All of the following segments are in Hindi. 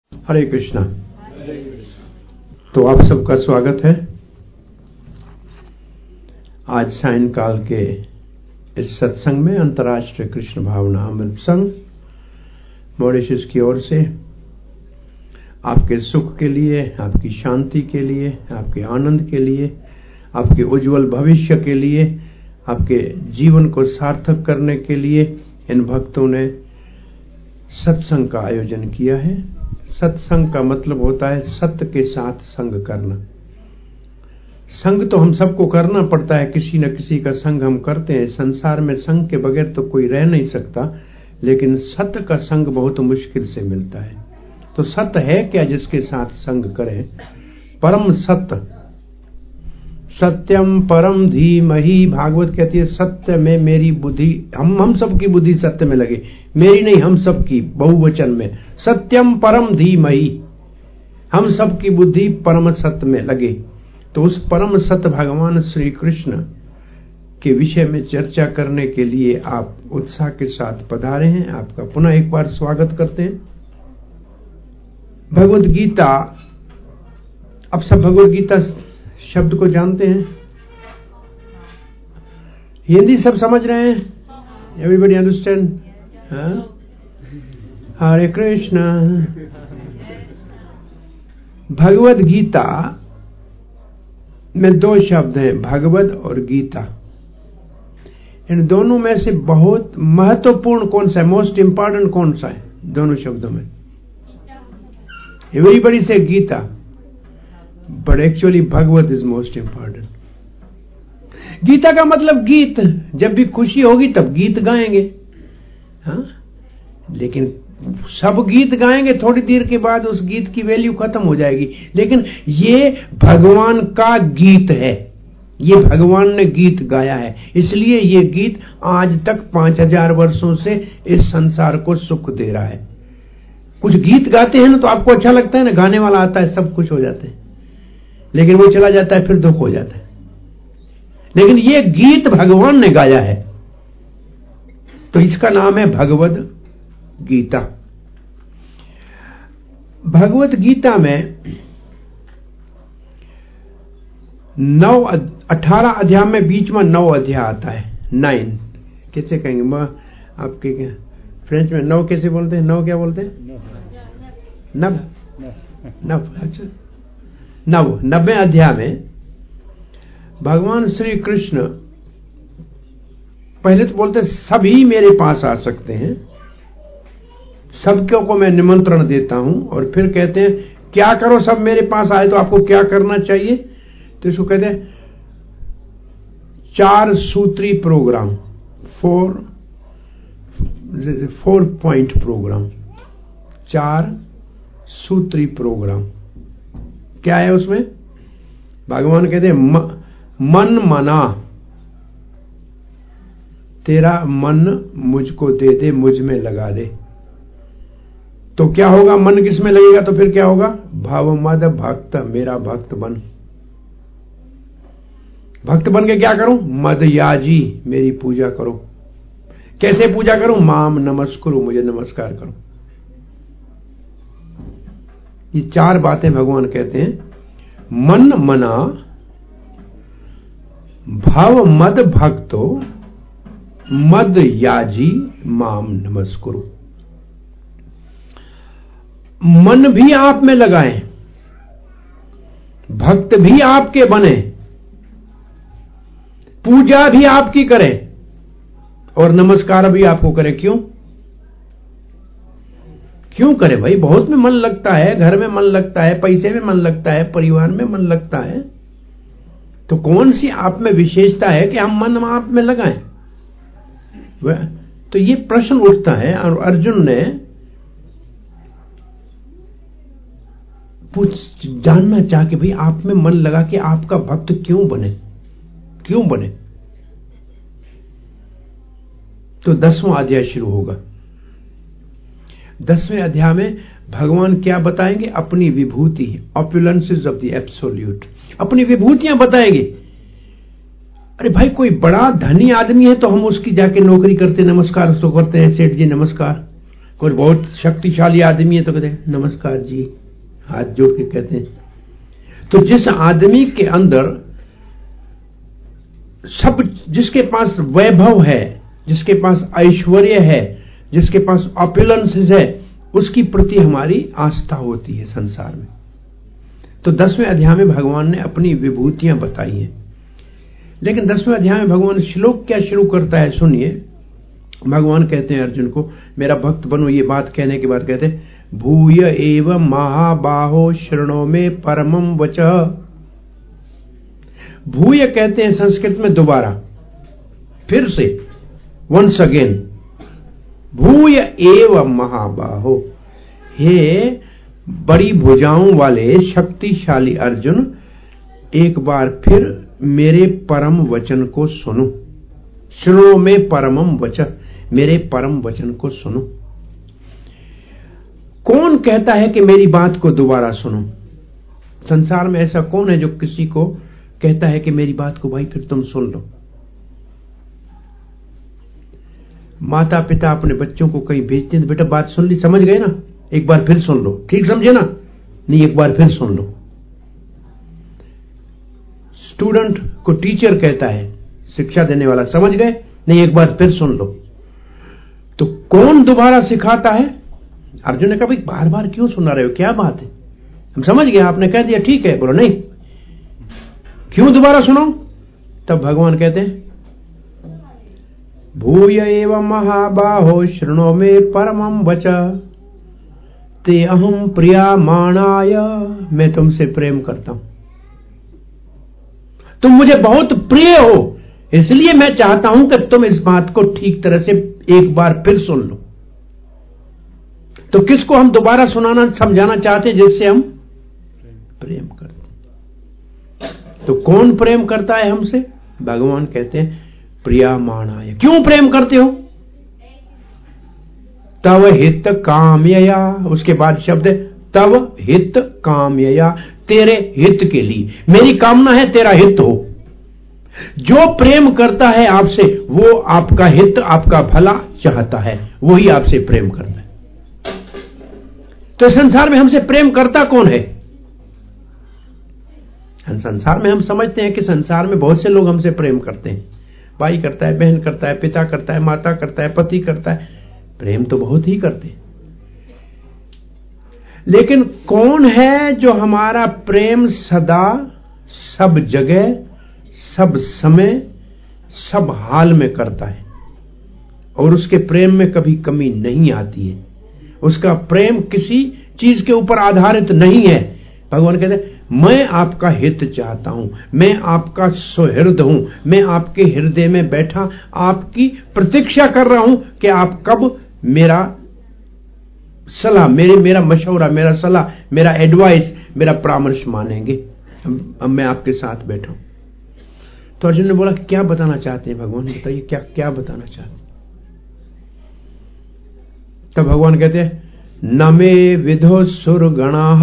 हरे कृष्णा। तो आप सबका स्वागत है आज सायंकाल के इस सत्संग में। अंतर्राष्ट्रीय कृष्ण भावना अमृत संघ मॉरिशस की ओर से आपके सुख के लिए, आपकी शांति के लिए, आपके आनंद के लिए, आपके उज्जवल भविष्य के लिए, आपके जीवन को सार्थक करने के लिए इन भक्तों ने सत्संग का आयोजन किया है। सत्संग का मतलब होता है सत्य के साथ संग करना। संग तो हम सबको करना पड़ता है, किसी न किसी का संग हम करते हैं। संसार में संग के बगैर तो कोई रह नहीं सकता, लेकिन सत्य का संग बहुत मुश्किल से मिलता है। तो सत्य है क्या जिसके साथ संग करें? परम सत्य, सत्यम परम धीमहि। भागवत कहती है सत्य में मेरी बुद्धि, हम सबकी बुद्धि सत्य में लगे, मेरी नहीं हम सबकी, बहुवचन में। सत्यम परम धीमहि, हम सबकी बुद्धि परम सत्य में लगे। तो उस परम सत्य भगवान श्री कृष्ण के विषय में चर्चा करने के लिए आप उत्साह के साथ पधारे हैं। आपका पुनः एक बार स्वागत करते हैं। भगवद गीता, अब सब भगवद गीता शब्द को जानते हैं, हिंदी सब समझ रहे हैं? Everybody understand? हरे कृष्णा। भगवद गीता में दो शब्द हैं, भगवद और गीता। इन दोनों में से बहुत महत्वपूर्ण कौन सा है, मोस्ट इंपॉर्टेंट कौन सा है दोनों शब्दों में? एवरीबॉडी से Gita, but actually Bhagavat is most important. Gita का मतलब गीत, जब भी खुशी होगी तब गीत गाएंगे, हाँ? लेकिन सब गीत गाएंगे, थोड़ी देर के बाद उस गीत की वैल्यू खत्म हो जाएगी। लेकिन ये भगवान का गीत है, ये भगवान ने गीत गाया है, इसलिए ये गीत आज तक 5000 वर्षों से इस संसार को सुख दे रहा है। कुछ गीत गाते हैं ना तो आपको अच्छा लगता है ना, गाने वाला आता है सब खुश हो जाते हैं, लेकिन वो चला जाता है फिर दुख हो जाता है। लेकिन ये गीत भगवान ने गाया है, तो इसका नाम है भगवद गीता। भगवद गीता में 18 अध्याय में बीच में 9 अध्याय आता है। 9 कैसे कहेंगे आपके क्या फ्रेंच में? 9 कैसे बोलते हैं? 9 क्या बोलते हैं? नव। अच्छा, 90 अध्याय में भगवान श्री कृष्ण पहले तो बोलते सभी मेरे पास आ सकते हैं, सबको को मैं निमंत्रण देता हूं, और फिर कहते हैं क्या करो, सब मेरे पास आए तो आपको क्या करना चाहिए? तो इसको कहते हैं 4 सूत्री प्रोग्राम, 4 पॉइंट प्रोग्राम, 4 सूत्री प्रोग्राम। क्या है उसमें? भगवान कहते हैं मन मना, तेरा मन मुझको दे दे, मुझ में लगा दे। तो क्या होगा? मन किस में लगेगा तो फिर क्या होगा? भाव मद भक्त, मेरा भक्त बन। भक्त बन के क्या करूं? मद याजी, मेरी पूजा करो। कैसे पूजा करूं? माम नमस्कुरु, मुझे नमस्कार करो। ये 4 बातें भगवान कहते हैं, मन मना, भाव मद भक्तो, मद याजी, माम नमस्कुरु। मन भी आप में लगाएं, भक्त भी आपके बने, पूजा भी आपकी करें और नमस्कार भी आपको करें। क्यों करे भाई? बहुत में मन लगता है, घर में मन लगता है, पैसे में मन लगता है, परिवार में मन लगता है, तो कौन सी आप में विशेषता है कि हम मन आप में लगाएं? तो ये प्रश्न उठता है, और अर्जुन ने जानना चाह कि भाई आप में मन लगा कि आपका भक्त क्यों बने। तो 10वां अध्याय शुरू होगा। 10वें अध्याय में भगवान क्या बताएंगे? अपनी विभूति, ऑपुलेंसेस ऑफ द एब्सोल्यूट, अपनी विभूतियां बताएंगे। अरे भाई, कोई बड़ा धनी आदमी है तो हम उसकी जाके नौकरी करते, नमस्कार उसको करते हैं, सेठ जी नमस्कार। कोई बहुत शक्तिशाली आदमी है तो कहते हैं नमस्कार जी, हाथ जोड़ के कहते हैं। तो जिस आदमी के अंदर सब, जिसके पास वैभव है, जिसके पास ऐश्वर्य है, जिसके पास ऑपुलेंसेस है, उसकी प्रति हमारी आस्था होती है संसार में। तो 10वें अध्याय में भगवान ने अपनी विभूतियां बताई हैं। लेकिन 10वें अध्याय में भगवान श्लोक क्या शुरू करता है, सुनिए। भगवान कहते हैं अर्जुन को, मेरा भक्त बनो। ये बात कहने के बाद कहते हैं भूय एव महाबाहो शृणो में परमं वचः। भूय कहते हैं संस्कृत में दोबारा, फिर से, वंस अगेन। भूय एव महाबाहो, हे बड़ी भुजाओं वाले शक्तिशाली अर्जुन, एक बार फिर मेरे परम वचन को सुनो। श्रो में परमम वचन, मेरे परम वचन को सुनो। कौन कहता है कि मेरी बात को दोबारा सुनो? संसार में ऐसा कौन है जो किसी को कहता है कि मेरी बात को भाई फिर तुम सुन लो? माता पिता अपने बच्चों को कहीं भेजते हैं, बेटा बात सुन ली, समझ गए ना, एक बार फिर सुन लो, ठीक समझे ना? नहीं, एक बार फिर सुन लो। स्टूडेंट को टीचर कहता है, शिक्षा देने वाला, समझ गए? नहीं, एक बार फिर सुन लो। तो कौन दोबारा सिखाता है? अर्जुन ने कहा भाई बार बार क्यों सुना रहे हो, क्या बात है? हम समझ गए, आपने कह दिया ठीक है। बोलो नहीं, क्यों दोबारा सुनो? तब भगवान कहते हैं भूय एव महाबाहो शृणो में परमं वचः ते अहम प्रिया माणाय। मैं तुमसे प्रेम करता हूं, तुम मुझे बहुत प्रिय हो, इसलिए मैं चाहता हूं कि तुम इस बात को ठीक तरह से एक बार फिर सुन लो। तो किसको हम दोबारा सुनाना समझाना चाहते हैं? जिससे हम प्रेम करते। तो कौन प्रेम करता है हमसे? भगवान कहते हैं प्रिया माणाय। क्यों प्रेम करते हो? तव हित कामयया, उसके बाद शब्द है तव हित कामयया, तेरे हित के लिए। मेरी कामना है तेरा हित हो। जो प्रेम करता है आपसे वो आपका हित, आपका भला चाहता है, वही आपसे प्रेम करता है। तो संसार में हमसे प्रेम करता कौन है? संसार में हम समझते हैं कि संसार में बहुत से लोग हमसे प्रेम करते हैं। भाई करता है, बहन करता है, पिता करता है, माता करता है, पति करता है। प्रेम तो बहुत ही करते हैं, लेकिन कौन है जो हमारा प्रेम सदा, सब जगह, सब समय, सब हाल में करता है और उसके प्रेम में कभी कमी नहीं आती है? उसका प्रेम किसी चीज के ऊपर आधारित नहीं है। भगवान कहते हैं मैं आपका हित चाहता हूं, मैं आपका सुहृद हूं, मैं आपके हृदय में बैठा आपकी प्रतीक्षा कर रहा हूं कि आप कब मेरा सलाह, मेरा मशवरा, मेरा सलाह, मेरा एडवाइस, मेरा परामर्श मानेंगे। अब मैं आपके साथ बैठा हूं। तो अर्जुन ने बोला क्या बताना चाहते हैं भगवान, बताइए क्या क्या बताना चाहते हैं? तब भगवान कहते हैं न मे विधो सुरगणाः।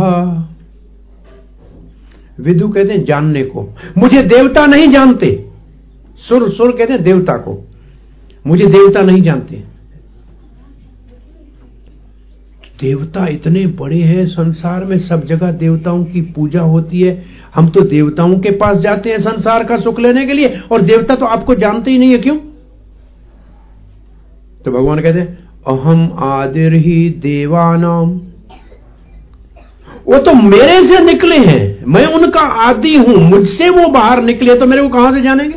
विदु कहते हैं जानने को, मुझे देवता नहीं जानते। सुर कहते हैं देवता को, मुझे देवता नहीं जानते। देवता इतने बड़े हैं संसार में, सब जगह देवताओं की पूजा होती है। हम तो देवताओं के पास जाते हैं संसार का सुख लेने के लिए, और देवता तो आपको जानते ही नहीं है, क्यों? तो भगवान कहते हैं अहम आदिर्हि देवानाम। वो तो मेरे से निकले हैं, मैं उनका आदि हूं, मुझसे वो बाहर निकले तो मेरे को कहां से जानेंगे?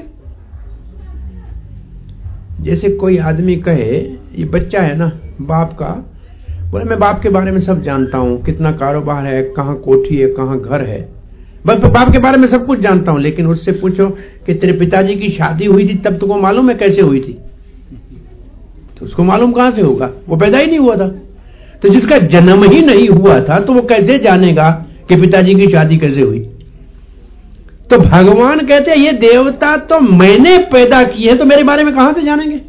जैसे कोई आदमी कहे, ये बच्चा है ना, बाप का, बोले मैं बाप के बारे में सब जानता हूं, कितना कारोबार है, कहां कोठी है, कहां घर है, बस बाप के बारे में सब कुछ जानता हूं। लेकिन उससे पूछो कि तेरे पिताजी की शादी हुई थी तब तुमको मालूम है कैसे हुई थी? तो उसको मालूम कहां से होगा? वो पैदा ही नहीं हुआ था। तो जिसका जन्म ही नहीं हुआ था तो वो कैसे जानेगा कि पिताजी की शादी कैसे हुई? तो भगवान कहते हैं ये देवता तो मैंने पैदा किए हैं, तो मेरे बारे में कहां से जानेंगे?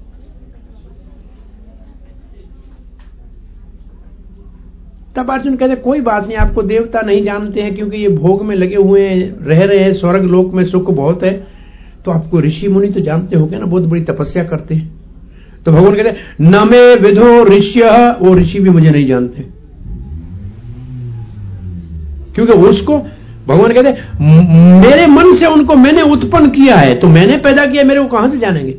तब अर्जुन कहते कोई बात नहीं, आपको देवता नहीं जानते हैं क्योंकि ये भोग में लगे हुए हैं, रह रहे हैं, स्वर्ग लोक में सुख बहुत है, तो आपको ऋषि मुनि तो जानते होंगे ना, बहुत बड़ी तपस्या करते हैं। तो भगवान कहते हैं न मे विधो ऋष्य, वो ऋषि भी मुझे नहीं जानते, क्योंकि उसको भगवान कहते हैं मेरे मन से उनको मैंने उत्पन्न किया है, तो मैंने पैदा किया, मेरे को कहां से जानेंगे।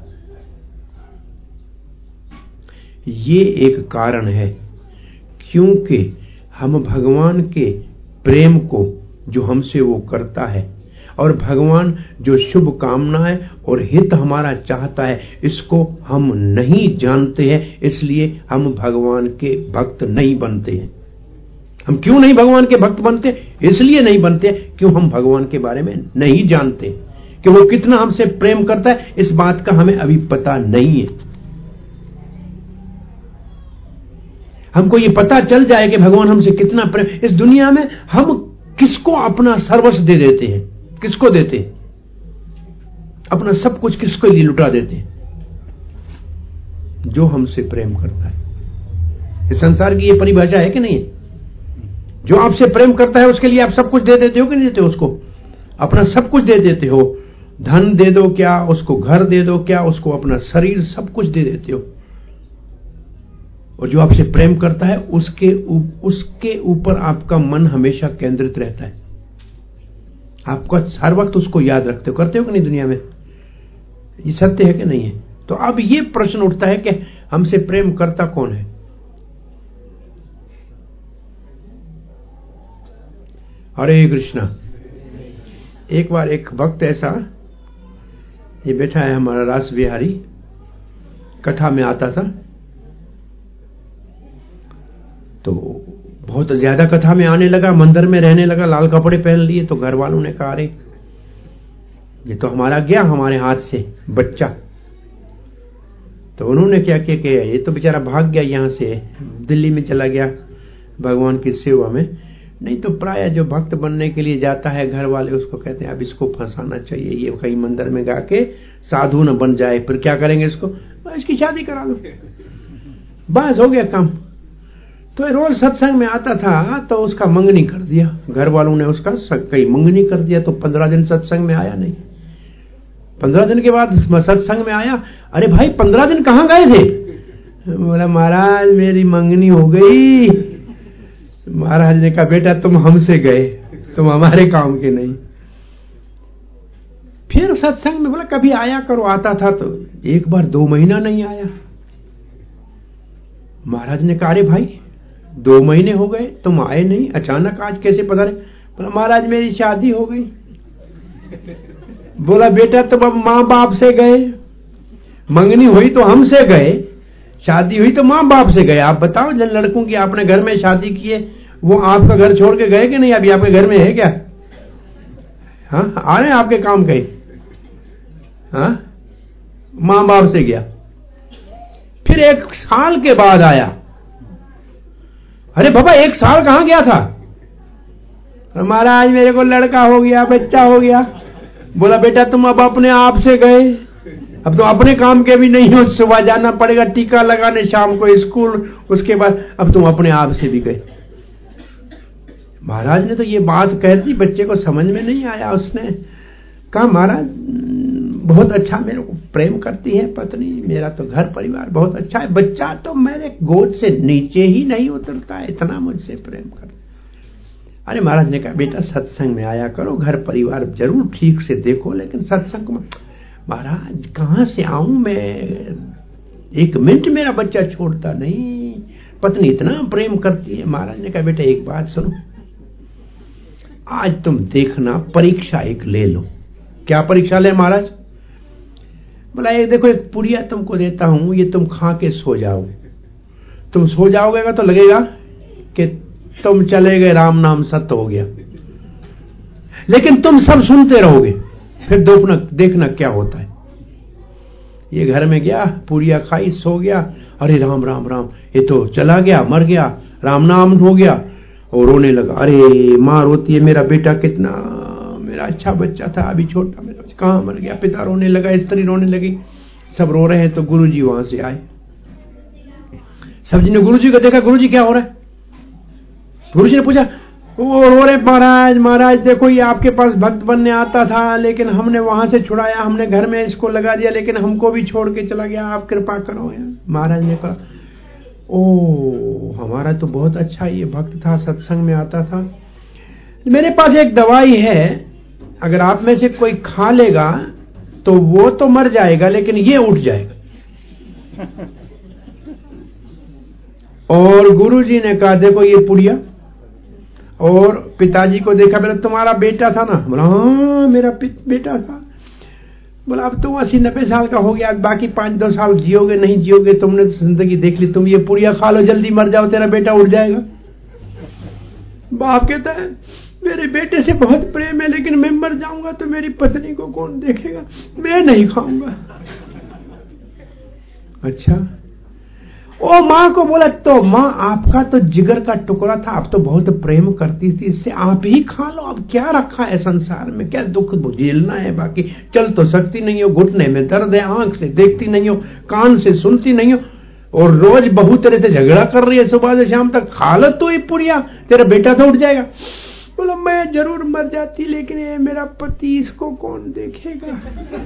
ये एक कारण है क्योंकि हम भगवान के प्रेम को जो हमसे वो करता है और भगवान जो शुभ कामनाएं और हित हमारा चाहता है, इसको हम नहीं जानते हैं, इसलिए हम भगवान के भक्त नहीं बनते हैं। हम क्यों नहीं भगवान के भक्त बनते? इसलिए नहीं बनते क्यों हम भगवान के बारे में नहीं जानते कि वो कितना हमसे प्रेम करता है। इस बात का हमें अभी पता नहीं है। हमको ये पता चल जाए कि भगवान हमसे कितना प्रेम, इस दुनिया में हम किसको अपना सर्वस्व दे देते हैं, किसको देते हैं अपना सब कुछ, किसको लिए लुटा देते हैं? जो हमसे प्रेम करता है। इस संसार की ये परिभाषा है कि नहीं है? जो आपसे प्रेम करता है उसके लिए आप सब कुछ दे देते हो कि नहीं देते हो? उसको अपना सब कुछ दे देते हो, धन दे दो क्या, उसको घर दे दो क्या, उसको अपना शरीर, सब कुछ दे देते हो। और जो आपसे प्रेम करता है उसके ऊपर आपका मन हमेशा केंद्रित रहता है। आपको हर वक्त उसको याद रखते हो, करते हो कि नहीं दुनिया में? ये सत्य है कि नहीं है? तो अब ये प्रश्न उठता है कि हमसे प्रेम करता कौन है? हरे कृष्णा। एक बार एक भक्त ऐसा, ये बैठा है हमारा रास बिहारी, कथा में आता था, तो बहुत ज्यादा कथा में आने लगा, मंदिर में रहने लगा, लाल कपड़े पहन लिए। तो घर वालों ने कहा अरे ये तो हमारा गया हमारे हाथ से बच्चा। तो उन्होंने क्या किया कि ये तो बेचारा भाग गया, यहां से दिल्ली में चला गया भगवान की सेवा में। नहीं तो प्राय जो भक्त बनने के लिए जाता है, घर वाले उसको कहते हैं अब इसको फंसाना चाहिए, ये कहीं मंदिर में गा के साधु न बन जाए, फिर क्या करेंगे इसको, इसकी शादी करा लो, बस हो गया काम। तो रोज सत्संग में आता था, तो उसका मंगनी कर दिया घर वालों ने, उसका कई मंगनी कर दिया। तो 15 दिन सत्संग में आया नहीं। 15 दिन के बाद सत्संग में आया, अरे भाई 15 दिन कहाँ गए थे? बोला महाराज मेरी मंगनी हो गई। महाराज ने कहा बेटा तुम हमसे गए, तुम हमारे काम के नहीं। फिर सत्संग में बोला कभी आया करो, आता था तो एक बार 2 महीना नहीं आया। महाराज ने कहा अरे भाई 2 महीने हो गए तुम आए नहीं, अचानक आज कैसे पधारे? बोला महाराज मेरी शादी हो गई। बोला बेटा तुम अब माँ बाप से गए, मंगनी हुई तो हमसे गए, शादी हुई तो माँ बाप से गए। आप बताओ जिन लड़कों की आपने घर में शादी की है वो आपका घर छोड़ के गए कि नहीं? अभी आपके घर में है क्या? हाँ आ रहे आपके काम कहीं? हाँ माँ बाप से गया। फिर 1 साल के बाद आया। अरे बाबा 1 साल कहां गया था? महाराज मेरे को लड़का हो गया, बच्चा हो गया। बोला बेटा तुम अब अपने आप से गए, अब तो अपने काम के भी नहीं हो, सुबह जाना पड़ेगा टीका लगाने, शाम को स्कूल, उसके बाद अब तुम अपने आप से भी गए। महाराज ने तो ये बात कह दी, बच्चे को समझ में नहीं आया। उसने कहा महाराज बहुत अच्छा मेरे को प्रेम करती है पत्नी, मेरा तो घर परिवार बहुत अच्छा है, बच्चा तो मेरे गोद से नीचे ही नहीं उतरता है, इतना मुझसे प्रेम कर। अरे महाराज ने कहा बेटा सत्संग में आया करो, घर परिवार जरूर ठीक से देखो, लेकिन सत्संग में। महाराज कहां से आऊं मैं, 1 मिनट मेरा बच्चा छोड़ता नहीं, पत्नी इतना प्रेम करती है। महाराज ने कहा बेटा एक बात सुनो, आज तुम देखना परीक्षा एक ले लो। क्या परीक्षा ले महाराज? बोला एक देखो एक पुड़िया तुमको देता हूं, ये तुम खा के सो जाओ। तुम सो जाओगे तो लगेगा कि तुम चले गए, राम नाम सत्य हो गया, लेकिन तुम सब सुनते रहोगे, फिर देखना क्या होता है। ये घर में गया, पुड़िया खाई, सो गया, अरे राम राम राम, ये तो चला गया, मर गया, राम नाम हो गया, और रोने लगा। अरे माँ रोती है, मेरा बेटा कितना मेरा अच्छा बच्चा था, अभी छोटा मेरा कहाँ मर गया। पिता रोने लगा, स्त्री रोने लगी, सब रो रहे हैं। तो गुरुजी वहां से आए। सब जी ने गुरुजी को देखा, गुरुजी क्या हो रहा है? गुरुजी ने पूछा वो रो रहे, महाराज महाराज देखो ये आपके पास भक्त बनने आता था, लेकिन हमने वहां से छुड़ाया, हमने घर में इसको लगा दिया, लेकिन हमको भी छोड़ के चला गया, आप कृपा करो यार। महाराज ने कहा ओ हमारा तो बहुत अच्छा ये भक्त था, सत्संग में आता था, मेरे पास एक दवाई है, अगर आप में से कोई खा लेगा तो वो तो मर जाएगा लेकिन ये उठ जाएगा। और गुरुजी ने कहा देखो ये पुड़िया, और पिताजी को देखा, बोला तुम्हारा बेटा था ना? बोला हाँ मेरा बेटा था। बोला अब तुम 80-90 साल का हो गया, बाकी 5-2 साल जियोगे नहीं जियोगे, तुमने तो जिंदगी देख ली, तुम ये पुड़िया खा लो, जल्दी मर जाओ, तेरा बेटा उठ जाएगा। बाप कहता है मेरे बेटे से बहुत प्रेम है, लेकिन मैं मर जाऊंगा तो मेरी पत्नी को कौन देखेगा, मैं नहीं खाऊंगा। अच्छा, ओ माँ को बोला तो माँ आपका तो जिगर का टुकड़ा था, आप तो बहुत प्रेम करती थी इससे, आप ही खा लो, अब क्या रखा है संसार में, क्या दुख झेलना है, बाकी चल तो सकती नहीं हो, घुटने में दर्द है, आंख से देखती नहीं हो, कान से सुनती नहीं हो, और रोज बहू तेरे से झगड़ा कर रही है सुबह से शाम तक, खा लो तो ही पुड़िया, तेरा बेटा तो उठ जाएगा। बोला मैं जरूर मर जाती, लेकिन ये मेरा पति, इसको कौन देखेगा।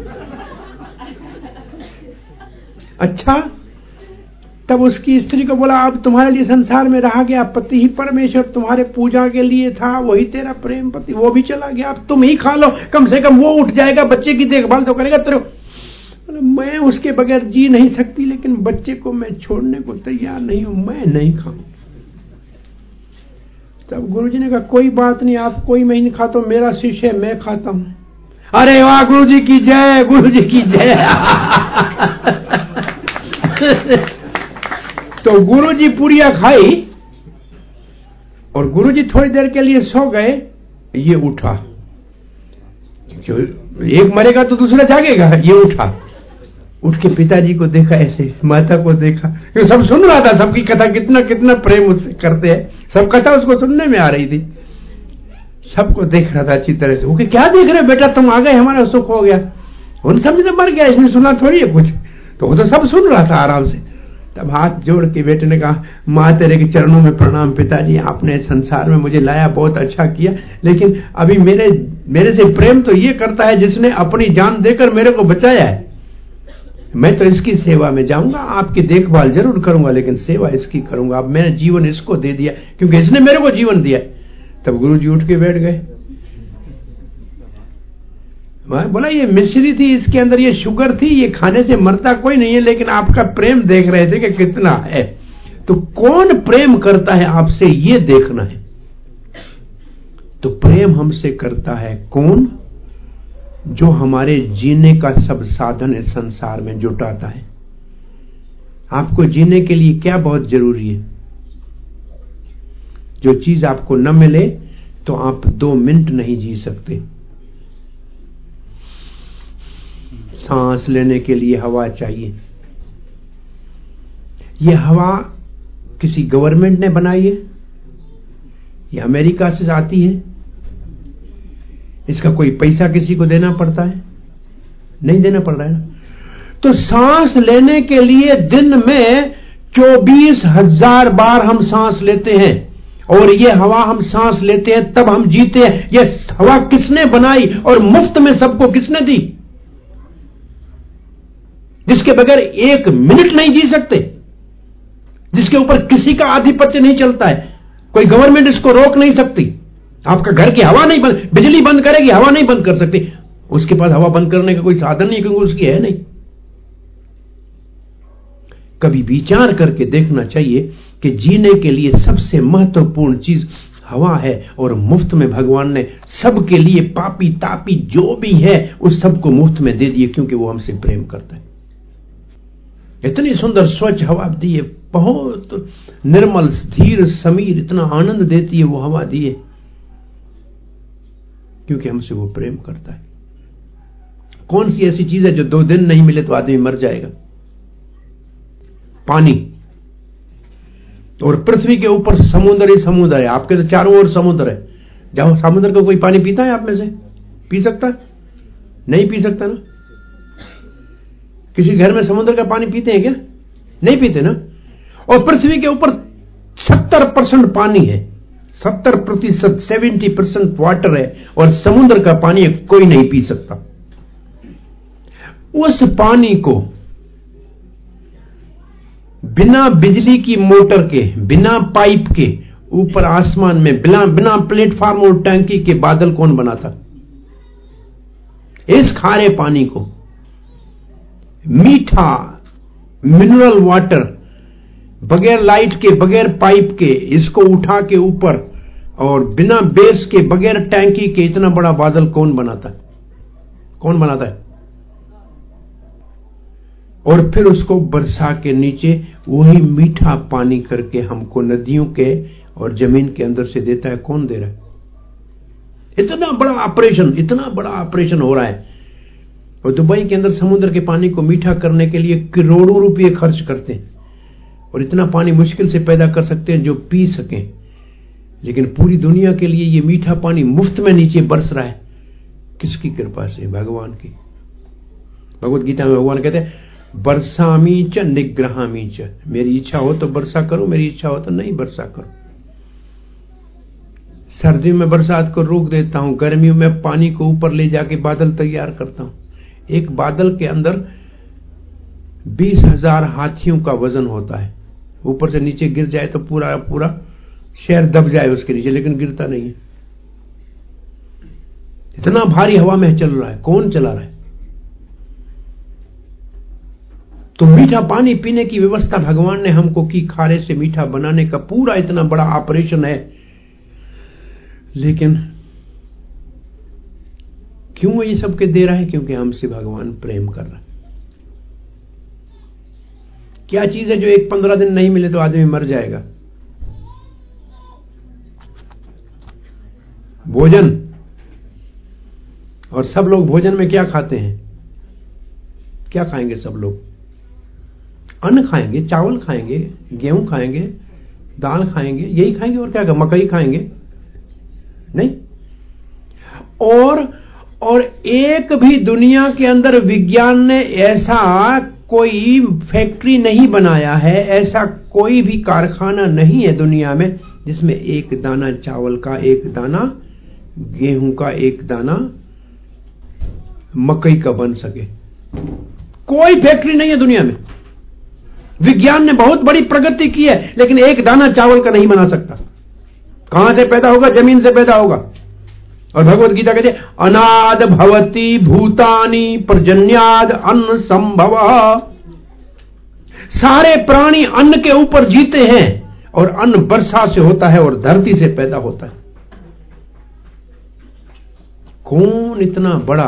अच्छा, तब उसकी स्त्री को बोला अब तुम्हारे लिए संसार में रहा गया पति ही परमेश्वर, तुम्हारे पूजा के लिए था, वही तेरा प्रेम पति, वो भी चला गया, अब तुम ही खा लो, कम से कम वो उठ जाएगा, बच्चे की देखभाल तो करेगा तेरे। मैं उसके बगैर जी नहीं सकती, लेकिन बच्चे को मैं छोड़ने को तैयार नहीं हूं, मैं नहीं खाऊं। तब गुरुजी ने कहा कोई बात नहीं, आप कोई मैं नहीं खाता, मेरा शिष्य है, मैं खाता हूं। अरे वाह, गुरुजी की जय, गुरुजी की जय। तो गुरुजी पुड़िया खाई और गुरुजी थोड़ी देर के लिए सो गए, ये उठा, एक मरेगा तो दूसरा जागेगा, ये उठा, उठ के पिताजी को देखा, ऐसे माता को देखा, क्योंकि सब सुन रहा था, सबकी कथा कितना कितना प्रेम उससे करते हैं, सब कथा उसको सुनने में आ रही थी, सबको देख रहा था अच्छी तरह से। वो क्या देख रहे बेटा, तुम आ गए, हमारा सुख हो गया, उन समझे मर गया, इसने सुना थोड़ी है कुछ, तो वो तो सब सुन रहा था आराम से। तब हाथ जोड़ के बेटे ने कहा माँ तेरे के चरणों में प्रणाम, पिताजी आपने संसार में मुझे लाया, बहुत अच्छा किया, लेकिन अभी मेरे से प्रेम तो ये करता है जिसने अपनी जान देकर मेरे को बचाया है, मैं तो इसकी सेवा में जाऊंगा, आपकी देखभाल जरूर करूंगा, लेकिन सेवा इसकी करूंगा, अब मैंने जीवन इसको दे दिया क्योंकि इसने मेरे को जीवन दिया। तब गुरुजी उठ के बैठ गए। बोला ये मिश्री थी, इसके अंदर ये शुगर थी, ये खाने से मरता कोई नहीं है, लेकिन आपका प्रेम देख रहे थे कि कितना है, तो कौन प्रेम करता है आपसे ये देखना है। तो प्रेम हमसे करता है कौन, जो हमारे जीने का सब साधन इस संसार में जुटाता है। आपको जीने के लिए क्या बहुत जरूरी है, जो चीज आपको न मिले तो आप 2 मिनट नहीं जी सकते। सांस लेने के लिए हवा चाहिए, यह हवा किसी गवर्नमेंट ने बनाई है, यह अमेरिका से आती है, इसका कोई पैसा किसी को देना पड़ता है? नहीं देना पड़ रहा है ना। तो सांस लेने के लिए दिन में 24,000 बार हम सांस लेते हैं, और ये हवा हम सांस लेते हैं तब हम जीते हैं। ये हवा किसने बनाई और मुफ्त में सबको किसने दी, जिसके बगैर 1 मिनट नहीं जी सकते, जिसके ऊपर किसी का आधिपत्य नहीं चलता है, कोई गवर्नमेंट इसको रोक नहीं सकती। आपका घर की हवा नहीं बंद, बिजली बंद करेगी, हवा नहीं बंद कर सकती, उसके पास हवा बंद करने का कोई साधन नहीं, क्योंकि उसकी है नहीं। कभी विचार करके देखना चाहिए कि जीने के लिए सबसे महत्वपूर्ण चीज हवा है, और मुफ्त में भगवान ने सबके लिए पापी तापी जो भी है उस सबको मुफ्त में दे दिए, क्योंकि वो हमसे प्रेम करता है। इतनी सुंदर स्वच्छ हवा दी है, बहुत निर्मल धीर समीर, इतना आनंद देती है वो हवा दी है, क्योंकि हमसे वो प्रेम करता है। कौन सी ऐसी चीज है जो 2 दिन नहीं मिले तो आदमी मर जाएगा? पानी। और पृथ्वी के ऊपर समुद्र ही समुद्र है, आपके तो चारों ओर समुद्र है, जाओ समुद्र का कोई पानी पीता है आप में से? पी सकता है? नहीं पी सकता ना। किसी घर में समुद्र का पानी पीते हैं क्या? नहीं पीते ना। और पृथ्वी के ऊपर 70% पानी है, 70%, 70% वाटर है और समुद्र का पानी कोई नहीं पी सकता। उस पानी को बिना बिजली की मोटर के, बिना पाइप के, ऊपर आसमान में बिना प्लेटफॉर्म और टंकी के बादल कौन बनाता? इस खारे पानी को, मीठा मिनरल वाटर, बगैर लाइट के, बगैर पाइप के, इसको उठा के ऊपर और बिना बेस के, बगैर टैंकी के इतना बड़ा बादल कौन बनाता है? कौन बनाता है? और फिर उसको बरसा के नीचे वही मीठा पानी करके हमको नदियों के और जमीन के अंदर से देता है। कौन दे रहा है? इतना बड़ा ऑपरेशन हो रहा है। और दुबई के अंदर समुद्र के पानी को मीठा करने के लिए करोड़ों रुपए खर्च करते हैं और इतना पानी मुश्किल से पैदा कर सकते हैं जो पी सकें। लेकिन पूरी दुनिया के लिए ये मीठा पानी मुफ्त में नीचे बरस रहा है। किसकी कृपा से? भगवान की। भगवत गीता में भगवान कहते हैं बरसामी च निग्रहामी च, मेरी इच्छा हो तो वर्षा करो, मेरी इच्छा हो तो नहीं वर्षा करो। सर्दियों में बरसात को रोक देता हूं, गर्मियों में पानी को ऊपर ले जाके बादल तैयार करता हूं। एक बादल के अंदर 20,000 हाथियों का वजन होता है। ऊपर से नीचे गिर जाए तो पूरा पूरा शहर दब जाए उसके नीचे, लेकिन गिरता नहीं है। इतना भारी हवा में चल रहा है। कौन चला रहा है? तो मीठा पानी पीने की व्यवस्था भगवान ने हमको की, खारे से मीठा बनाने का पूरा इतना बड़ा ऑपरेशन है। लेकिन क्यों ये सबके दे रहा है? क्योंकि हमसे भगवान प्रेम कर रहा है। क्या चीज है जो 15 दिन नहीं मिले तो आदमी मर जाएगा? भोजन। और सब लोग भोजन में क्या खाते हैं? क्या खाएंगे सब लोग? अन्न खाएंगे, चावल खाएंगे, गेहूं खाएंगे, दाल खाएंगे, यही खाएंगे। और क्या? मकई खाएंगे? नहीं। और एक भी दुनिया के अंदर विज्ञान ने ऐसा कोई फैक्ट्री नहीं बनाया है, ऐसा कोई भी कारखाना नहीं है दुनिया में जिसमें एक दाना चावल का, एक दाना गेहूं का, एक दाना मकई का बन सके। कोई फैक्ट्री नहीं है दुनिया में। विज्ञान ने बहुत बड़ी प्रगति की है, लेकिन एक दाना चावल का नहीं बना सकता। कहां से पैदा होगा? जमीन से पैदा होगा। और भगवत गीता कहते हैं अनाद भवति भूतानि पर्जन्याद अन्न संभव। सारे प्राणी अन्न के ऊपर जीते हैं और अन्न वर्षा से होता है और धरती से पैदा होता है। कौन इतना बड़ा?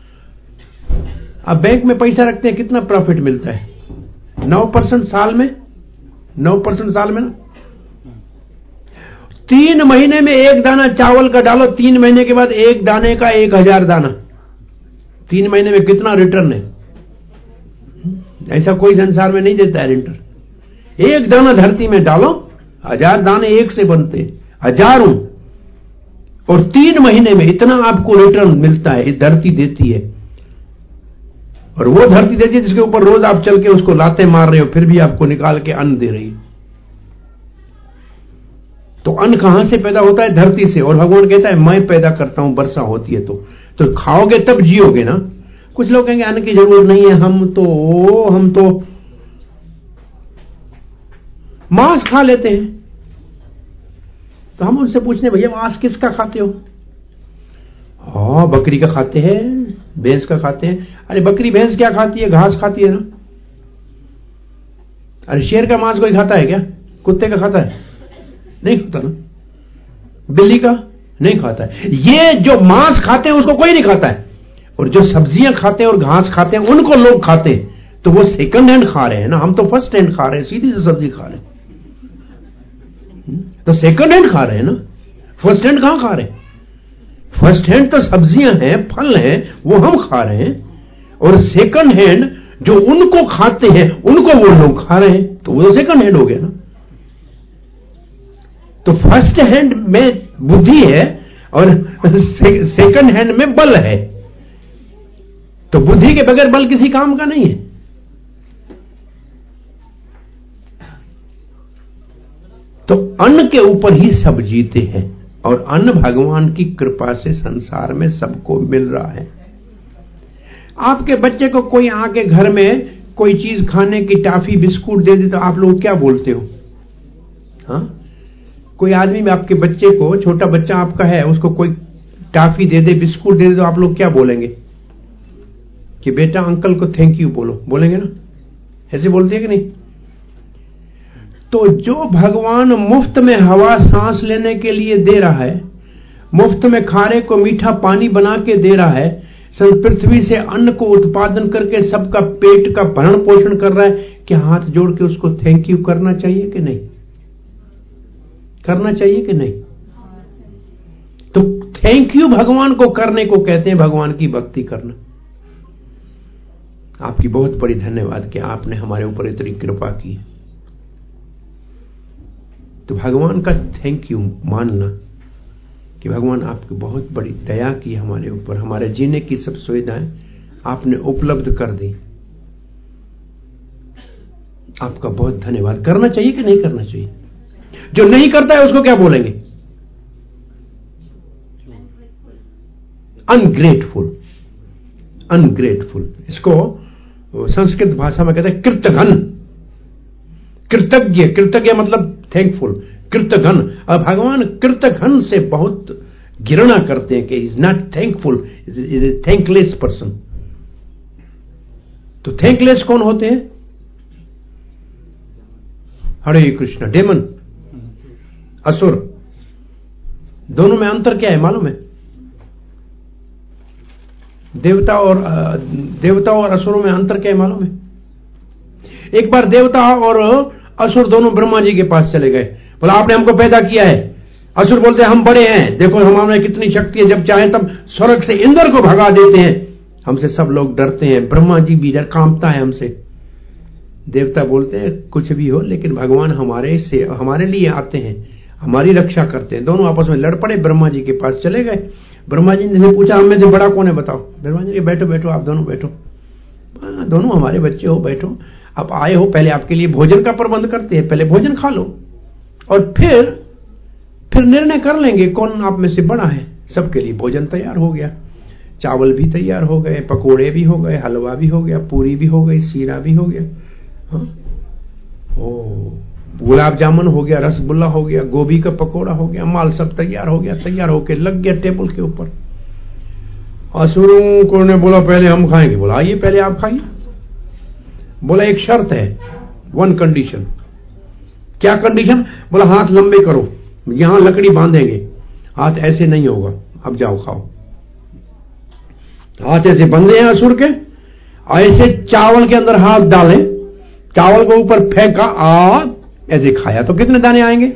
अब बैंक में पैसा रखते हैं, कितना प्रॉफिट मिलता है? 9% साल में, 9% साल में ना। 3 महीने में एक दाना चावल का डालो, 3 महीने के बाद एक दाने का 1000 दाना। 3 महीने में कितना रिटर्न है? ऐसा कोई संसार में नहीं देता है रिटर्न। एक दाना धरती में डालो, 1000 दाने एक से बनते, हजारों। और 3 महीने में इतना आपको रिटर्न मिलता है। धरती देती है, और वो धरती देती है जिसके ऊपर रोज आप चल के उसको लाते मार रहे हो, फिर भी आपको निकाल के अन्न दे रही है। तो अन्न कहां से पैदा होता है? धरती से। और भगवान कहता है मैं पैदा करता हूं, वर्षा होती है तो खाओगे तब जियोगे ना। कुछ लोग कहेंगे अन्न की जरूरत नहीं है, हम तो मांस खा लेते हैं। तो हम उनसे पूछते हैं भैया मांस किसका खाते हो? हाँ, बकरी का खाते हैं, भैंस का खाते हैं। अरे बकरी भैंस क्या खाती है? घास खाती है ना। अरे शेर का मांस कोई खाता है क्या? कुत्ते का खाता है? नहीं खाता ना। बिल्ली का नहीं खाता है। ये जो मांस खाते हैं उसको कोई नहीं खाता है, और जो सब्जियां खाते हैं और घास खाते हैं उनको लोग खाते हैं। तो वो सेकंड हैंड खा रहे हैं ना, हम तो फर्स्ट हैंड खा रहे हैं, सीधी सी सब्जी खा रहे हैं। तो सेकंड हैंड खा रहे हैं ना, फर्स्ट हैंड कहां खा रहे हैं? फर्स्ट हैंड तो सब्जियां हैं, फल हैं, वो हम खा रहे हैं। और सेकंड हैंड जो उनको खाते हैं उनको वो लोग खा रहे हैं, तो वो सेकंड हैंड हो गया ना। तो फर्स्ट हैंड में बुद्धि है और सेकंड हैंड में बल है। तो बुद्धि के बगैर बल किसी काम का नहीं है। तो अन्न के ऊपर ही सब जीते हैं और अन्न भगवान की कृपा से संसार में सबको मिल रहा है। आपके बच्चे को कोई आके घर में कोई चीज खाने की, टाफी बिस्कुट दे दे तो आप लोग क्या बोलते हो? हाँ, कोई आदमी में आपके बच्चे को, छोटा बच्चा आपका है, उसको कोई टाफी दे दे, बिस्कुट दे दे तो आप लोग क्या बोलेंगे? कि बेटा अंकल को थैंक यू बोलो, बोलेंगे ना? ऐसे बोलते हैं कि नहीं? तो जो भगवान मुफ्त में हवा सांस लेने के लिए दे रहा है, मुफ्त में खाने को मीठा पानी बना के दे रहा है, पृथ्वी से अन्न को उत्पादन करके सबका पेट का भरण पोषण कर रहा है, क्या हाथ जोड़ के उसको थैंक यू करना चाहिए कि नहीं? करना चाहिए कि नहीं? तो थैंक यू भगवान को करने को कहते हैं भगवान की भक्ति करना। आपकी बहुत बड़ी धन्यवाद कि आपने हमारे ऊपर इतनी कृपा की। तो भगवान का थैंक यू मानना कि भगवान आपकी बहुत बड़ी दया की हमारे ऊपर, हमारे जीने की सब सुविधाएं आपने उपलब्ध कर दी। आपका बहुत धन्यवाद। करना चाहिए कि नहीं करना चाहिए? जो नहीं करता है उसको क्या बोलेंगे? अनग्रेटफुल। अनग्रेटफुल, इसको संस्कृत भाषा में कहते हैं कृतघ्न। कृतज्ञ, कृतज्ञ मतलब थैंकफुल, कृतघ्न। और भगवान कृतघ्न से बहुत घृणा करते हैं कि is not thankful, is a thankless person. तो थैंकलेस कौन होते हैं? हरे कृष्ण। डेमन, असुर, दोनों में अंतर क्या है मालूम है? देवता और असुरों में अंतर क्या है मालूम है? एक बार देवता और असुर दोनों ब्रह्मा जी के पास चले गए। बोला आपने हमको पैदा किया है। असुर बोलते हम बड़े हैं, देखो हमारे कितनी शक्ति है, जब चाहे तब स्वर्ग से इंद्र को भगा देते हैं, हमसे सब लोग डरते हैं, ब्रह्मा जी भी डर कांपता है हमसे। देवता बोलते हैं कुछ भी हो, लेकिन भगवान हमारे लिए आते हैं, हमारी रक्षा करते हैं। दोनों आपस में लड़ पड़े, ब्रह्मा जी के पास चले गए। ब्रह्मा जी ने पूछा हम में से बड़ा कौन है बताओ? ब्रह्मा जी ने बैठो बैठो, आप दोनों बैठो, दोनों हमारे बच्चे हो, बैठो। आप आए हो, पहले आपके लिए भोजन का प्रबंध करते हैं, पहले भोजन खा लो और फिर निर्णय कर लेंगे कौन आप में से बड़ा है। सबके लिए भोजन तैयार हो गया, चावल भी तैयार हो गए, पकोड़े भी हो गए, हलवा भी हो गया, पूरी भी हो गई, सीरा भी हो गया, गुलाब जामुन हो गया, रसगुल्ला हो गया, गोभी का पकोड़ा हो गया, माल सब तैयार हो गया। तैयार होके लग गया टेबल के ऊपर। असुरों को ने बोला पहले हम खाएंगे। बोला आइए पहले आप खाइए। बोला एक शर्त है, वन कंडीशन। क्या कंडीशन? बोला हाथ लंबे करो, यहां लकड़ी बांधेंगे, हाथ ऐसे नहीं होगा, अब जाओ खाओ। हाथ ऐसे बंधे हैं असुर के, ऐसे चावल के अंदर हाथ डाले, चावल को ऊपर फेंका, ऐसे खाया तो कितने दाने आएंगे?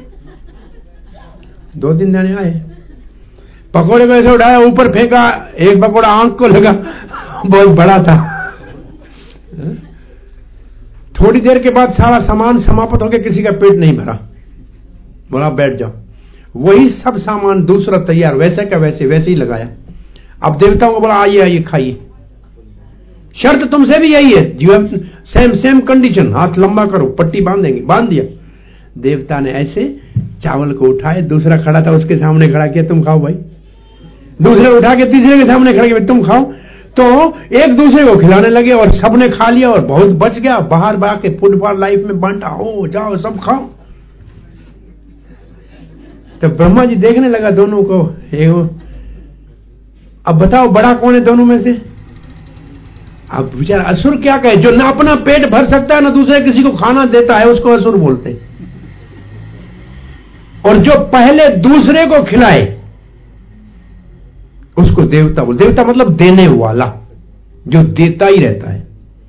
2-3 दाने आए। पकोड़े को ऐसे उठाया, ऊपर फेंका, एक पकोड़ा आंख को लगा, बहुत बड़ा था। थोड़ी देर के बाद सारा सामान समाप्त हो गया, किसी का पेट नहीं भरा। बोला बैठ जाओ। वही सब सामान दूसरा तैयार, वैसे का वैसे ही लगाया। अब देवताओं को बोला आइए आइए खाइए। शर्त तुमसे भी यही है, यू हैव सेम कंडीशन, हाथ लंबा करो, पट्टी बांधेंगे। बांध दिया। देवता ने ऐसे चावल को उठाए, दूसरा खड़ा था उसके सामने खड़ा किया, तुम खाओ भाई। दूसरे उठा के तीसरे के सामने खड़ा किया, तुम खाओ। तो एक दूसरे को खिलाने लगे और सबने खा लिया और बहुत बच गया। बाहर के फुटबॉल लाइफ में बांटा, हो जाओ सब खाओ। तो ब्रह्मा जी देखने लगा दोनों को। अब बताओ बड़ा कौन है दोनों में से? अब बेचारा असुर क्या कहे, जो ना अपना पेट भर सकता है ना दूसरे किसी को खाना देता है, उसको असुर बोलते हैं। और जो पहले दूसरे को खिलाए उसको देवता बोलते। देवता मतलब देने वाला, जो देता ही रहता है।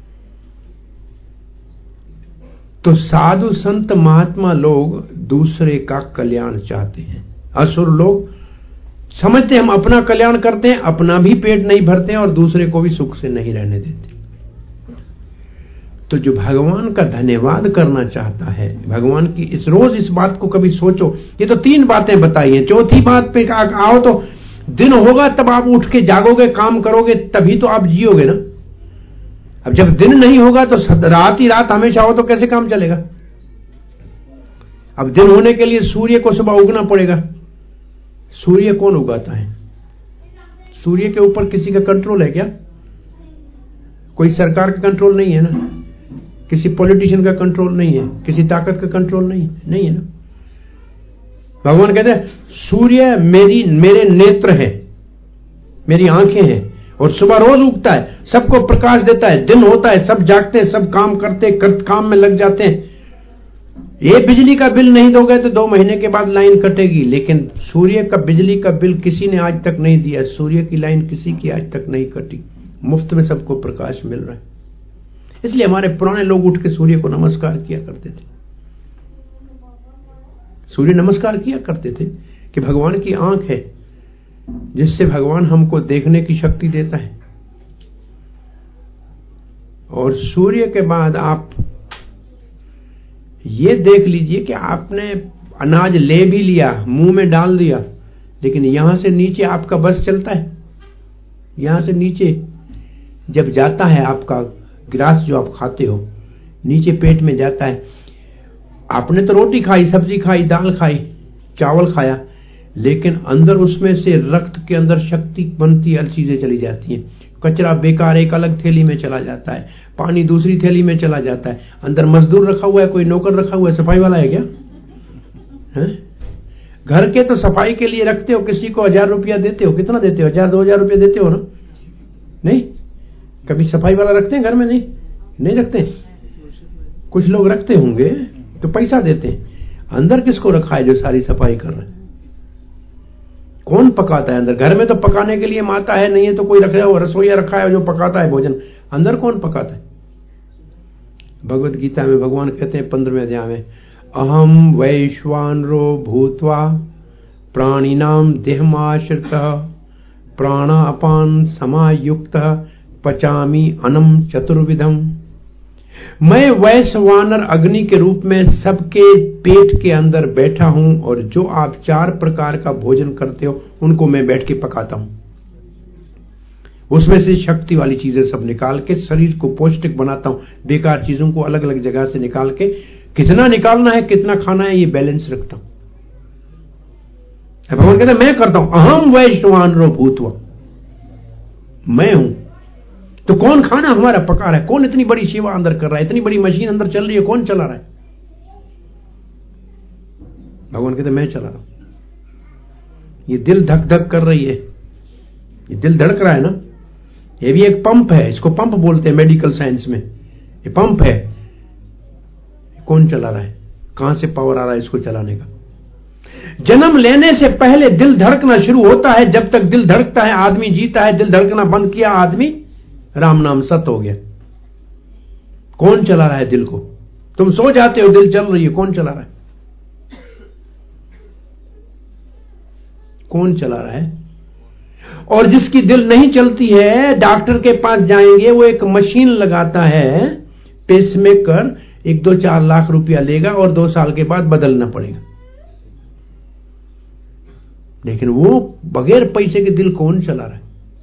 तो साधु संत महात्मा लोग दूसरे का कल्याण चाहते हैं। असुर लोग समझते हैं हम अपना कल्याण करते हैं, अपना भी पेट नहीं भरते हैं और दूसरे को भी सुख से नहीं रहने देते। तो जो भगवान का धन्यवाद करना चाहता है, भगवान की रोज इस बात को कभी सोचो। ये तो 3 बातें बताई हैं, चौथी बात पे आओ तो दिन होगा तब आप उठ के जागोगे, काम करोगे, तभी तो आप जियोगे ना। अब जब दिन नहीं होगा तो रात ही रात हमेशा हो तो कैसे काम चलेगा? अब दिन होने के लिए सूर्य को सुबह उगना पड़ेगा। सूर्य कौन उगाता है? सूर्य के ऊपर किसी का कंट्रोल है क्या? कोई सरकार का कंट्रोल नहीं है ना, किसी पॉलिटिशियन का कंट्रोल नहीं है, किसी ताकत का कंट्रोल नहीं है ना। भगवान कहते हैं सूर्य मेरे नेत्र है, मेरी आंखें हैं, और सुबह रोज उगता है, सबको प्रकाश देता है, दिन होता है, सब जागते हैं, सब काम करते, काम में लग जाते हैं। ये बिजली का बिल नहीं दोगे तो 2 महीने के बाद लाइन कटेगी, लेकिन सूर्य का बिजली का बिल किसी ने आज तक नहीं दिया। सूर्य की लाइन किसी की आज तक नहीं कटी, मुफ्त में सबको प्रकाश मिल रहा है। इसलिए हमारे पुराने लोग उठ के सूर्य को नमस्कार किया करते थे। सूर्य नमस्कार किया करते थे कि भगवान की आंख है, जिससे भगवान हमको देखने की शक्ति देता है। और सूर्य के बाद आप ये देख लीजिए कि आपने अनाज ले भी लिया, मुंह में डाल दिया, लेकिन यहां से नीचे आपका बस चलता है। यहां से नीचे जब जाता है आपका ग्रास जो आप खाते हो, नीचे पेट में जाता है। आपने तो रोटी खाई, सब्जी खाई, दाल खाई, चावल खाया, लेकिन अंदर उसमें से रक्त के अंदर शक्ति बनती है, चीजें चली जाती हैं। कचरा बेकार एक अलग थैली में चला जाता है, पानी दूसरी थैली में चला जाता है। अंदर मजदूर रखा हुआ है, कोई नौकर रखा हुआ है, सफाई वाला है क्या? है? घर के तो सफाई के लिए रखते हो, किसी को 1000 रुपया देते हो, कितना देते हो? 1000-2000 रुपया देते हो ना? नहीं, कभी सफाई वाला रखते हैं घर में? नहीं रखते। कुछ लोग रखते होंगे तो पैसा देते हैं। अंदर किसको रखा है जो सारी सफाई कर रहा है? कौन पकाता है अंदर? घर में तो पकाने के लिए माता है, नहीं है तो कोई रख रहा है, रसोईया रखा है जो पकाता है भोजन। अंदर कौन पकाता है? भगवत गीता में भगवान कहते हैं 15वें अध्याय में, अहम वैश्वानरो भूत्वा प्राणिनाम देहमाश्रितः प्राणापान समायुक्तः पचामी अनम चतुर्विधम। मैं वैश्वानर अग्नि के रूप में सबके पेट के अंदर बैठा हूं, और जो आप 4 प्रकार का भोजन करते हो उनको मैं बैठ के पकाता हूं। उसमें से शक्ति वाली चीजें सब निकाल के शरीर को पौष्टिक बनाता हूं, बेकार चीजों को अलग अलग जगह से निकाल के कितना निकालना है कितना खाना है ये बैलेंस रखता हूं। भगवान कहते मैं करता हूं, अहम वैश्वानरो भूत्वा, मैं हूं। तो कौन खाना हमारा पका रहा है? कौन इतनी बड़ी सेवा अंदर कर रहा है? इतनी बड़ी मशीन अंदर चल रही है, कौन चला रहा है? भगवान कहते मैं चला रहा हूं। ये दिल धक धक कर रही है, ये दिल धड़क रहा है ना, ये भी एक पंप है, इसको पंप बोलते हैं मेडिकल साइंस में। ये पंप है, कौन चला रहा है? कहां से पावर आ रहा है इसको चलाने का? जन्म लेने से पहले दिल धड़कना शुरू होता है। जब तक दिल धड़कता है आदमी जीता है, दिल धड़कना बंद किया आदमी राम नाम सत हो गया। कौन चला रहा है दिल को? तुम सो जाते हो, दिल चल रही है, कौन चला रहा है? कौन चला रहा है? और जिसकी दिल नहीं चलती है, डॉक्टर के पास जाएंगे, वो एक मशीन लगाता है पेसमेकर, 1-2-4 लाख रुपया लेगा और 2 साल के बाद बदलना पड़ेगा। लेकिन वो बगैर पैसे के दिल कौन चला रहा है?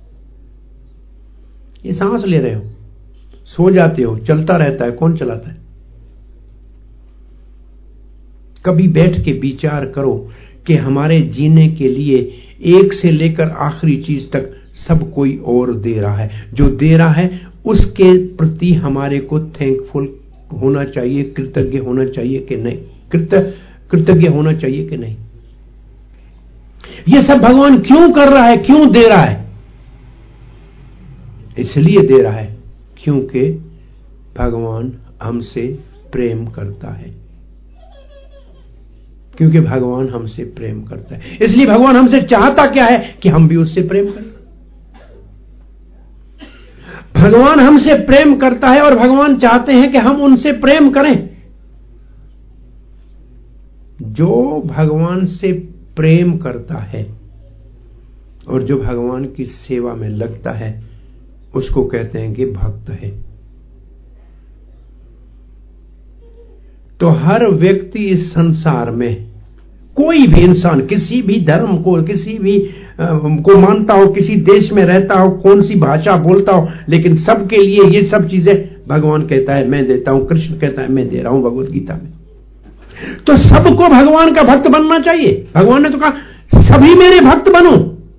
ये सांस ले रहे हो, सो जाते हो, चलता रहता है, कौन चलाता है? कभी बैठ के विचार करो कि हमारे जीने के लिए एक से लेकर आखिरी चीज तक सब कोई और दे रहा है। जो दे रहा है उसके प्रति हमारे को थैंकफुल होना चाहिए, कृतज्ञ होना चाहिए कि नहीं? कृतज्ञ होना चाहिए कि नहीं? ये सब भगवान क्यों कर रहा है, क्यों दे रहा है? इसलिए दे रहा है क्योंकि भगवान हमसे प्रेम करता है। क्योंकि भगवान हमसे प्रेम करता है, इसलिए भगवान हमसे चाहता क्या है कि हम भी उससे प्रेम करें। भगवान हमसे प्रेम करता है और भगवान चाहते हैं कि हम उनसे प्रेम करें। जो भगवान से प्रेम करता है और जो भगवान की सेवा में लगता है उसको कहते हैं कि भक्त है। तो हर व्यक्ति इस संसार में, कोई भी इंसान किसी भी धर्म को, किसी भी को मानता हो, किसी देश में रहता हो, कौन सी भाषा बोलता हो, लेकिन सबके लिए ये सब चीजें भगवान कहता है मैं देता हूं, कृष्ण कहता है मैं दे रहा हूं भगवत गीता में। तो सबको भगवान का भक्त बनना चाहिए। भगवान ने तो कहा सभी मेरे भक्त बनो,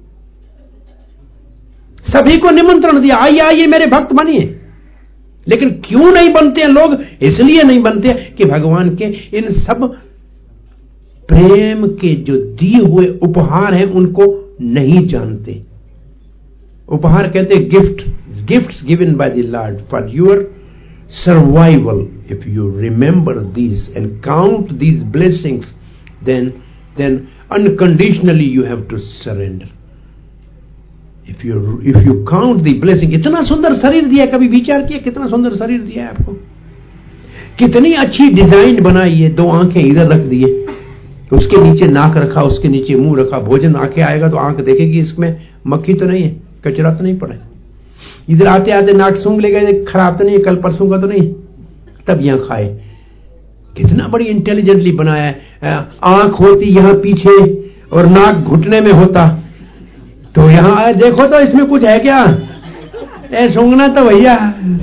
सभी को निमंत्रण दिया, आइए आइए मेरे भक्त बनिए। लेकिन क्यों नहीं बनते हैं लोग? इसलिए नहीं बनते कि भगवान के इन सब प्रेम के जो दिए हुए उपहार हैं उनको नहीं जानते। उपहार कहते हैं gift, gifts given by the Lord for your survival. If you remember these and count these blessings, then unconditionally you have to surrender. If you count the blessing, इतना सुंदर शरीर दिया, कभी विचार किया कितना सुंदर शरीर दिया है आपको? कितनी अच्छी डिजाइन बनाई है, 2 आंखें इधर रख दिए, उसके नीचे नाक रखा, उसके नीचे मुंह रखा, भोजन आंखें आएगा तो आंख देखेगी इसमें मक्खी तो नहीं है, कचरा तो नहीं पड़ा है। इधर आते आते नाक सूंघ लेगा, खराब तो नहीं है, कल परसों का तो नहीं, तब यहां खाए। कितना बड़ी इंटेलिजेंटली बनाया है। आंख होती यहां पीछे और नाक घुटने में होता, तो यहां देखो तो इसमें कुछ है क्या? सूंघना तो भैया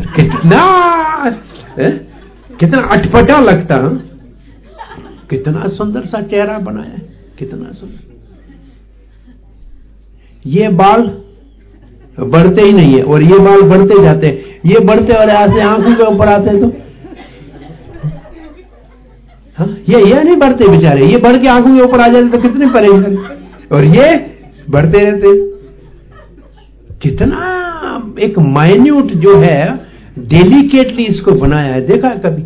कितना अटपटा लगता, कितना सुंदर सा चेहरा बनाया है, कितना सुंदर। ये बाल बढ़ते ही नहीं है और ये बाल बढ़ते जाते हैं, ये बढ़ते और ऐसे आंखों के ऊपर आते हैं तो हाँ, ये नहीं बढ़ते बेचारे, ये बढ़ के आंखों के ऊपर आ जाते तो कितने परेशान, और ये बढ़ते रहते। कितना एक माइन्यूट जो है डेलिकेटली इसको बनाया है, देखा है कभी?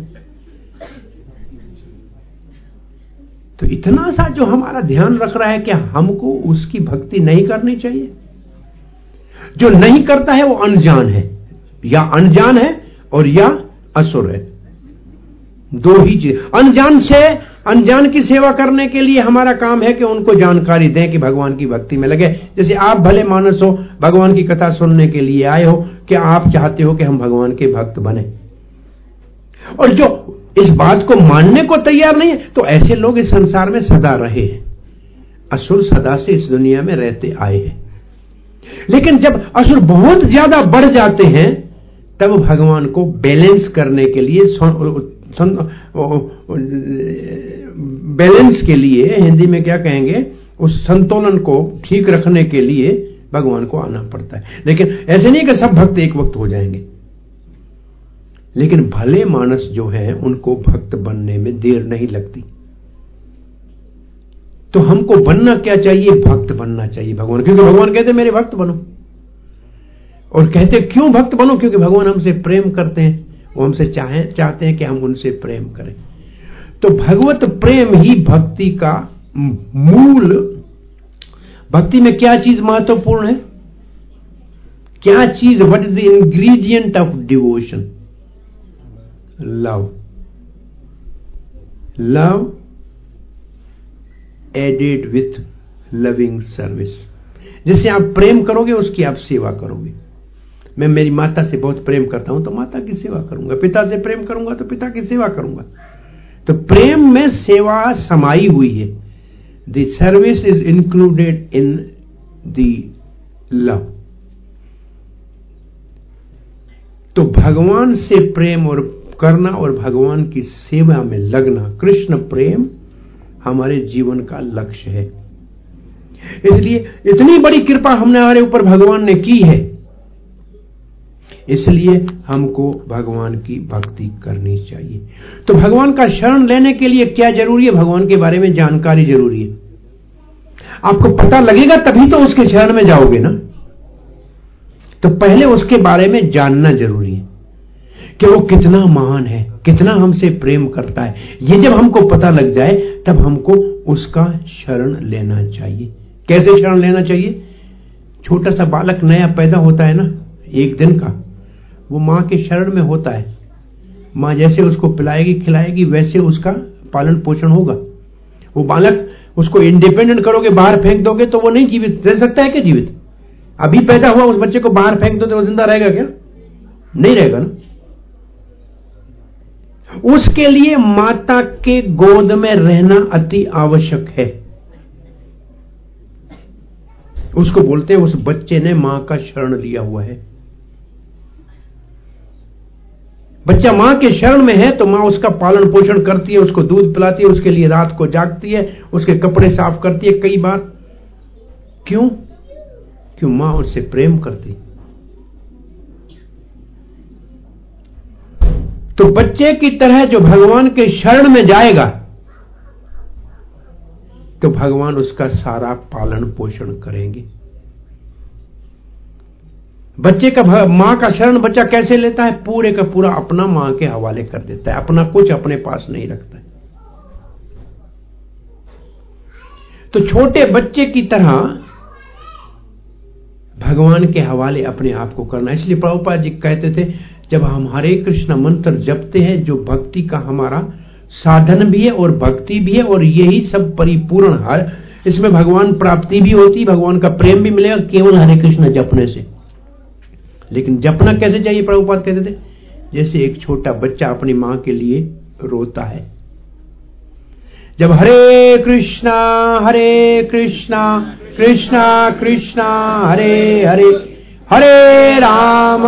तो इतना सा जो हमारा ध्यान रख रहा है कि हमको उसकी भक्ति नहीं करनी चाहिए। जो नहीं करता है वो अनजान है, या अनजान है और या असुर है, 2 ही चीज। अनजान की सेवा करने के लिए हमारा काम है कि उनको जानकारी दें कि भगवान की भक्ति में लगे। जैसे आप भले मानस हो, भगवान की कथा सुनने के लिए आए हो कि आप चाहते हो कि हम भगवान के भक्त बने, और जो इस बात को मानने को तैयार नहीं है, तो ऐसे लोग इस संसार में सदा रहे हैं। असुर सदा से इस दुनिया में रहते आए हैं। लेकिन जब असुर बहुत ज्यादा बढ़ जाते हैं, तब भगवान को बैलेंस करने के लिए, बैलेंस के लिए, हिंदी में क्या कहेंगे, उस संतुलन को ठीक रखने के लिए भगवान को आना पड़ता है। लेकिन ऐसे नहीं कि सब भक्त एक वक्त हो जाएंगे, लेकिन भले मानस जो है उनको भक्त बनने में देर नहीं लगती। तो हमको बनना क्या चाहिए? भक्त बनना चाहिए भगवान, क्योंकि भगवान कहते मेरे भक्त बनो। और कहते क्यों भक्त बनो? क्योंकि भगवान हमसे प्रेम करते हैं, वो हमसे चाहते हैं कि हम उनसे प्रेम करें। तो भगवत प्रेम ही भक्ति का मूल। भक्ति में क्या चीज महत्वपूर्ण है? क्या चीज? What is the ingredient of devotion? Love. Love added with loving service. जिससे आप प्रेम करोगे उसकी आप सेवा करोगे। मैं मेरी माता से बहुत प्रेम करता हूं तो माता की सेवा करूंगा, पिता से प्रेम करूंगा तो पिता की सेवा करूंगा। तो प्रेम में सेवा समाई हुई है। The service is included in the love. तो भगवान से प्रेम और करना और भगवान की सेवा में लगना, कृष्ण प्रेम हमारे जीवन का लक्ष्य है। इसलिए इतनी बड़ी कृपा हमने हमारे ऊपर भगवान ने की है, इसलिए हमको भगवान की भक्ति करनी चाहिए। तो भगवान का शरण लेने के लिए क्या जरूरी है? भगवान के बारे में जानकारी जरूरी है। आपको पता लगेगा तभी तो उसके शरण में जाओगे ना। तो पहले उसके बारे में जानना जरूरी है कि वो कितना महान है, कितना हमसे प्रेम करता है। ये जब हमको पता लग जाए तब हमको उसका शरण लेना चाहिए। कैसे शरण लेना चाहिए? छोटा सा बालक नया पैदा होता है ना, 1 दिन का, वो मां के शरण में होता है। मां जैसे उसको पिलाएगी खिलाएगी वैसे उसका पालन पोषण होगा। वो बालक, उसको इंडिपेंडेंट करोगे, बाहर फेंक दोगे तो वो नहीं जीवित रह सकता है क्या? जीवित अभी पैदा हुआ उस बच्चे को बाहर फेंक दो तो वो जिंदा रहेगा क्या? नहीं रहेगा ना। उसके लिए माता के गोद में रहना अति आवश्यक है। उसको बोलते हैं उस बच्चे ने मां का शरण लिया हुआ है। बच्चा मां के शरण में है तो मां उसका पालन पोषण करती है, उसको दूध पिलाती है, उसके लिए रात को जागती है, उसके कपड़े साफ करती है कई बार। क्यों? क्यों? मां उससे प्रेम करती। तो बच्चे की तरह जो भगवान के शरण में जाएगा तो भगवान उसका सारा पालन पोषण करेंगे। बच्चे का मां का शरण बच्चा कैसे लेता है? पूरे का पूरा अपना मां के हवाले कर देता है, अपना कुछ अपने पास नहीं रखता है। तो छोटे बच्चे की तरह भगवान के हवाले अपने आप को करना। इसलिए प्रभुपाद जी कहते थे, जब हम हरे कृष्ण मंत्र जपते हैं, जो भक्ति का हमारा साधन भी है और भक्ति भी है, और यही सब परिपूर्ण हर, इसमें भगवान प्राप्ति भी होती, भगवान का प्रेम भी मिलेगा केवल हरे कृष्ण जपने से। लेकिन जपना कैसे चाहिए? प्रभुपाद कहते थे, जैसे एक छोटा बच्चा अपनी मां के लिए रोता है। जब हरे कृष्णा कृष्णा कृष्णा हरे हरे, हरे राम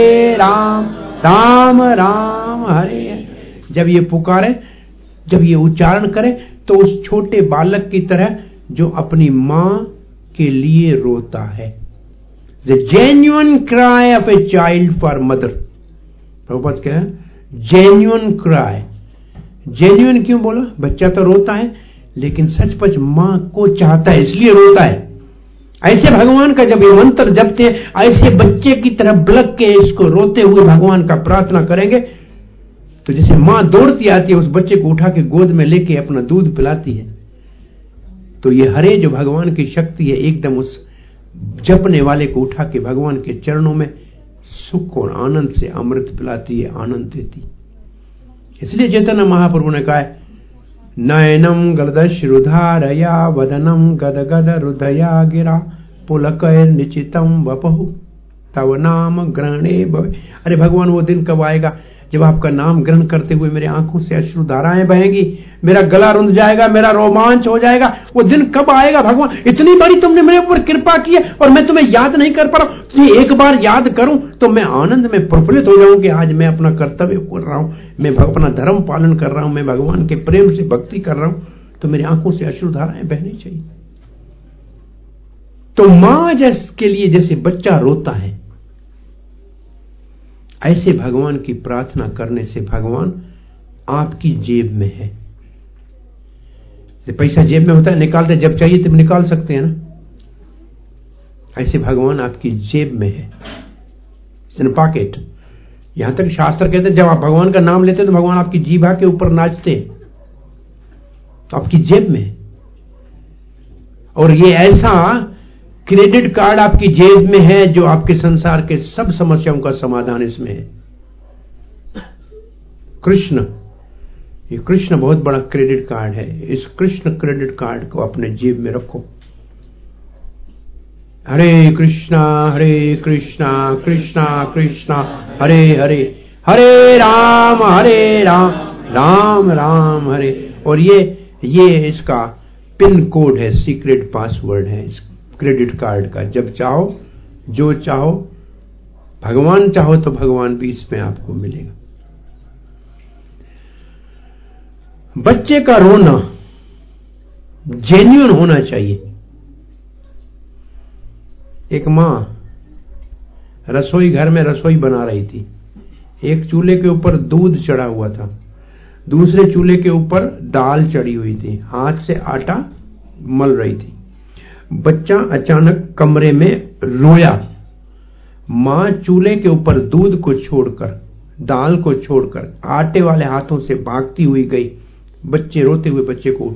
राम राम हरे हरे, जब ये पुकारे, जब ये उच्चारण करे, तो उस छोटे बालक की तरह जो अपनी मां के लिए रोता है। The genuine cry of a child for mother. Prabhupada क्या है? Genuine cry. Genuine क्यों बोला? बच्चा तो रोता है, लेकिन सचपच मां को चाहता है, इसलिए रोता है। ऐसे भगवान का जब ये मंत्र जपते, ऐसे बच्चे की तरह बलक के इसको रोते हुए भगवान का प्रार्थना करेंगे, तो जैसे मां दौड़ती आती है, उस बच्चे को उठा के गोद में लेके अपना दूध पिलाती है, तो ये हरे जो भगवान की शक्ति है, एकदम उस जपने वाले को उठा के भगवान के चरणों में सुख और आनंद से अमृत पिलाती है, आनंद देती। इसलिए चैतन्य महाप्रभु ने कहा है, नयनम गलदश्रुधारया वदनम गदगद हृदया गिरा पुलकैर निचितम वपहु तव नाम ग्रहणे भवे। अरे भगवान, वो दिन कब आएगा जब आपका नाम ग्रहण करते हुए मेरे आंखों से अश्रुधाराएं बहेंगी, मेरा गला रुंध जाएगा, मेरा रोमांच हो जाएगा। वो दिन कब आएगा भगवान? इतनी बड़ी तुमने मेरे ऊपर कृपा की है और मैं तुम्हें याद नहीं कर पा रहा हूं। तो एक बार याद करूं तो मैं आनंद में प्रफुल्लित हो जाऊं कि आज मैं अपना कर्तव्य कर रहा हूं, मैं अपना धर्म पालन कर रहा हूं, मैं भगवान के प्रेम से भक्ति कर रहा हूं, तो मेरी आंखों से अश्रुधाराएं बहनी चाहिए। तो मां के लिए जैसे बच्चा रोता है, ऐसे भगवान की प्रार्थना करने से भगवान आपकी जेब में है। पैसा जेब में होता है, निकालते जब चाहिए तब निकाल सकते हैं ना, ऐसे भगवान आपकी जेब में है, इन पॉकेट। यहां तक शास्त्र कहते हैं, जब आप भगवान का नाम लेते हैं तो भगवान आपकी जीभा के ऊपर नाचते, तो आपकी जेब में है। और ये ऐसा क्रेडिट कार्ड आपकी जेब में है जो आपके संसार के सब समस्याओं का समाधान इसमें है। कृष्ण, ये कृष्ण बहुत बड़ा क्रेडिट कार्ड है। इस कृष्ण क्रेडिट कार्ड को अपने जेब में रखो। हरे कृष्णा कृष्णा कृष्णा हरे हरे, हरे राम राम राम हरे। और ये इसका पिन कोड है, सीक्रेट पासवर्ड है इस क्रेडिट कार्ड का। जब चाहो, जो चाहो, भगवान चाहो तो भगवान भी इसमें आपको मिलेगा। बच्चे का रोना जेन्युइन होना चाहिए। एक मां रसोई घर में रसोई बना रही थी। एक चूल्हे के ऊपर दूध चढ़ा हुआ था, दूसरे चूल्हे के ऊपर दाल चढ़ी हुई थी, हाथ से आटा मल रही थी। बच्चा अचानक कमरे में रोया। मां चूल्हे के ऊपर दूध को छोड़कर, दाल को छोड़कर आटे वाले हाथों से भागती हुई गई। बच्चे रोते हुए बच्चे को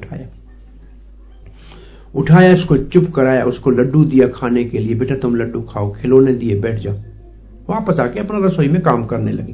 उठाया, उसको चुप कराया, उसको लड्डू दिया खाने के लिए। बेटा तुम लड्डू खाओ, खिलौने दिए, बैठ जाओ। वापस आके अपना रसोई में काम करने लगी।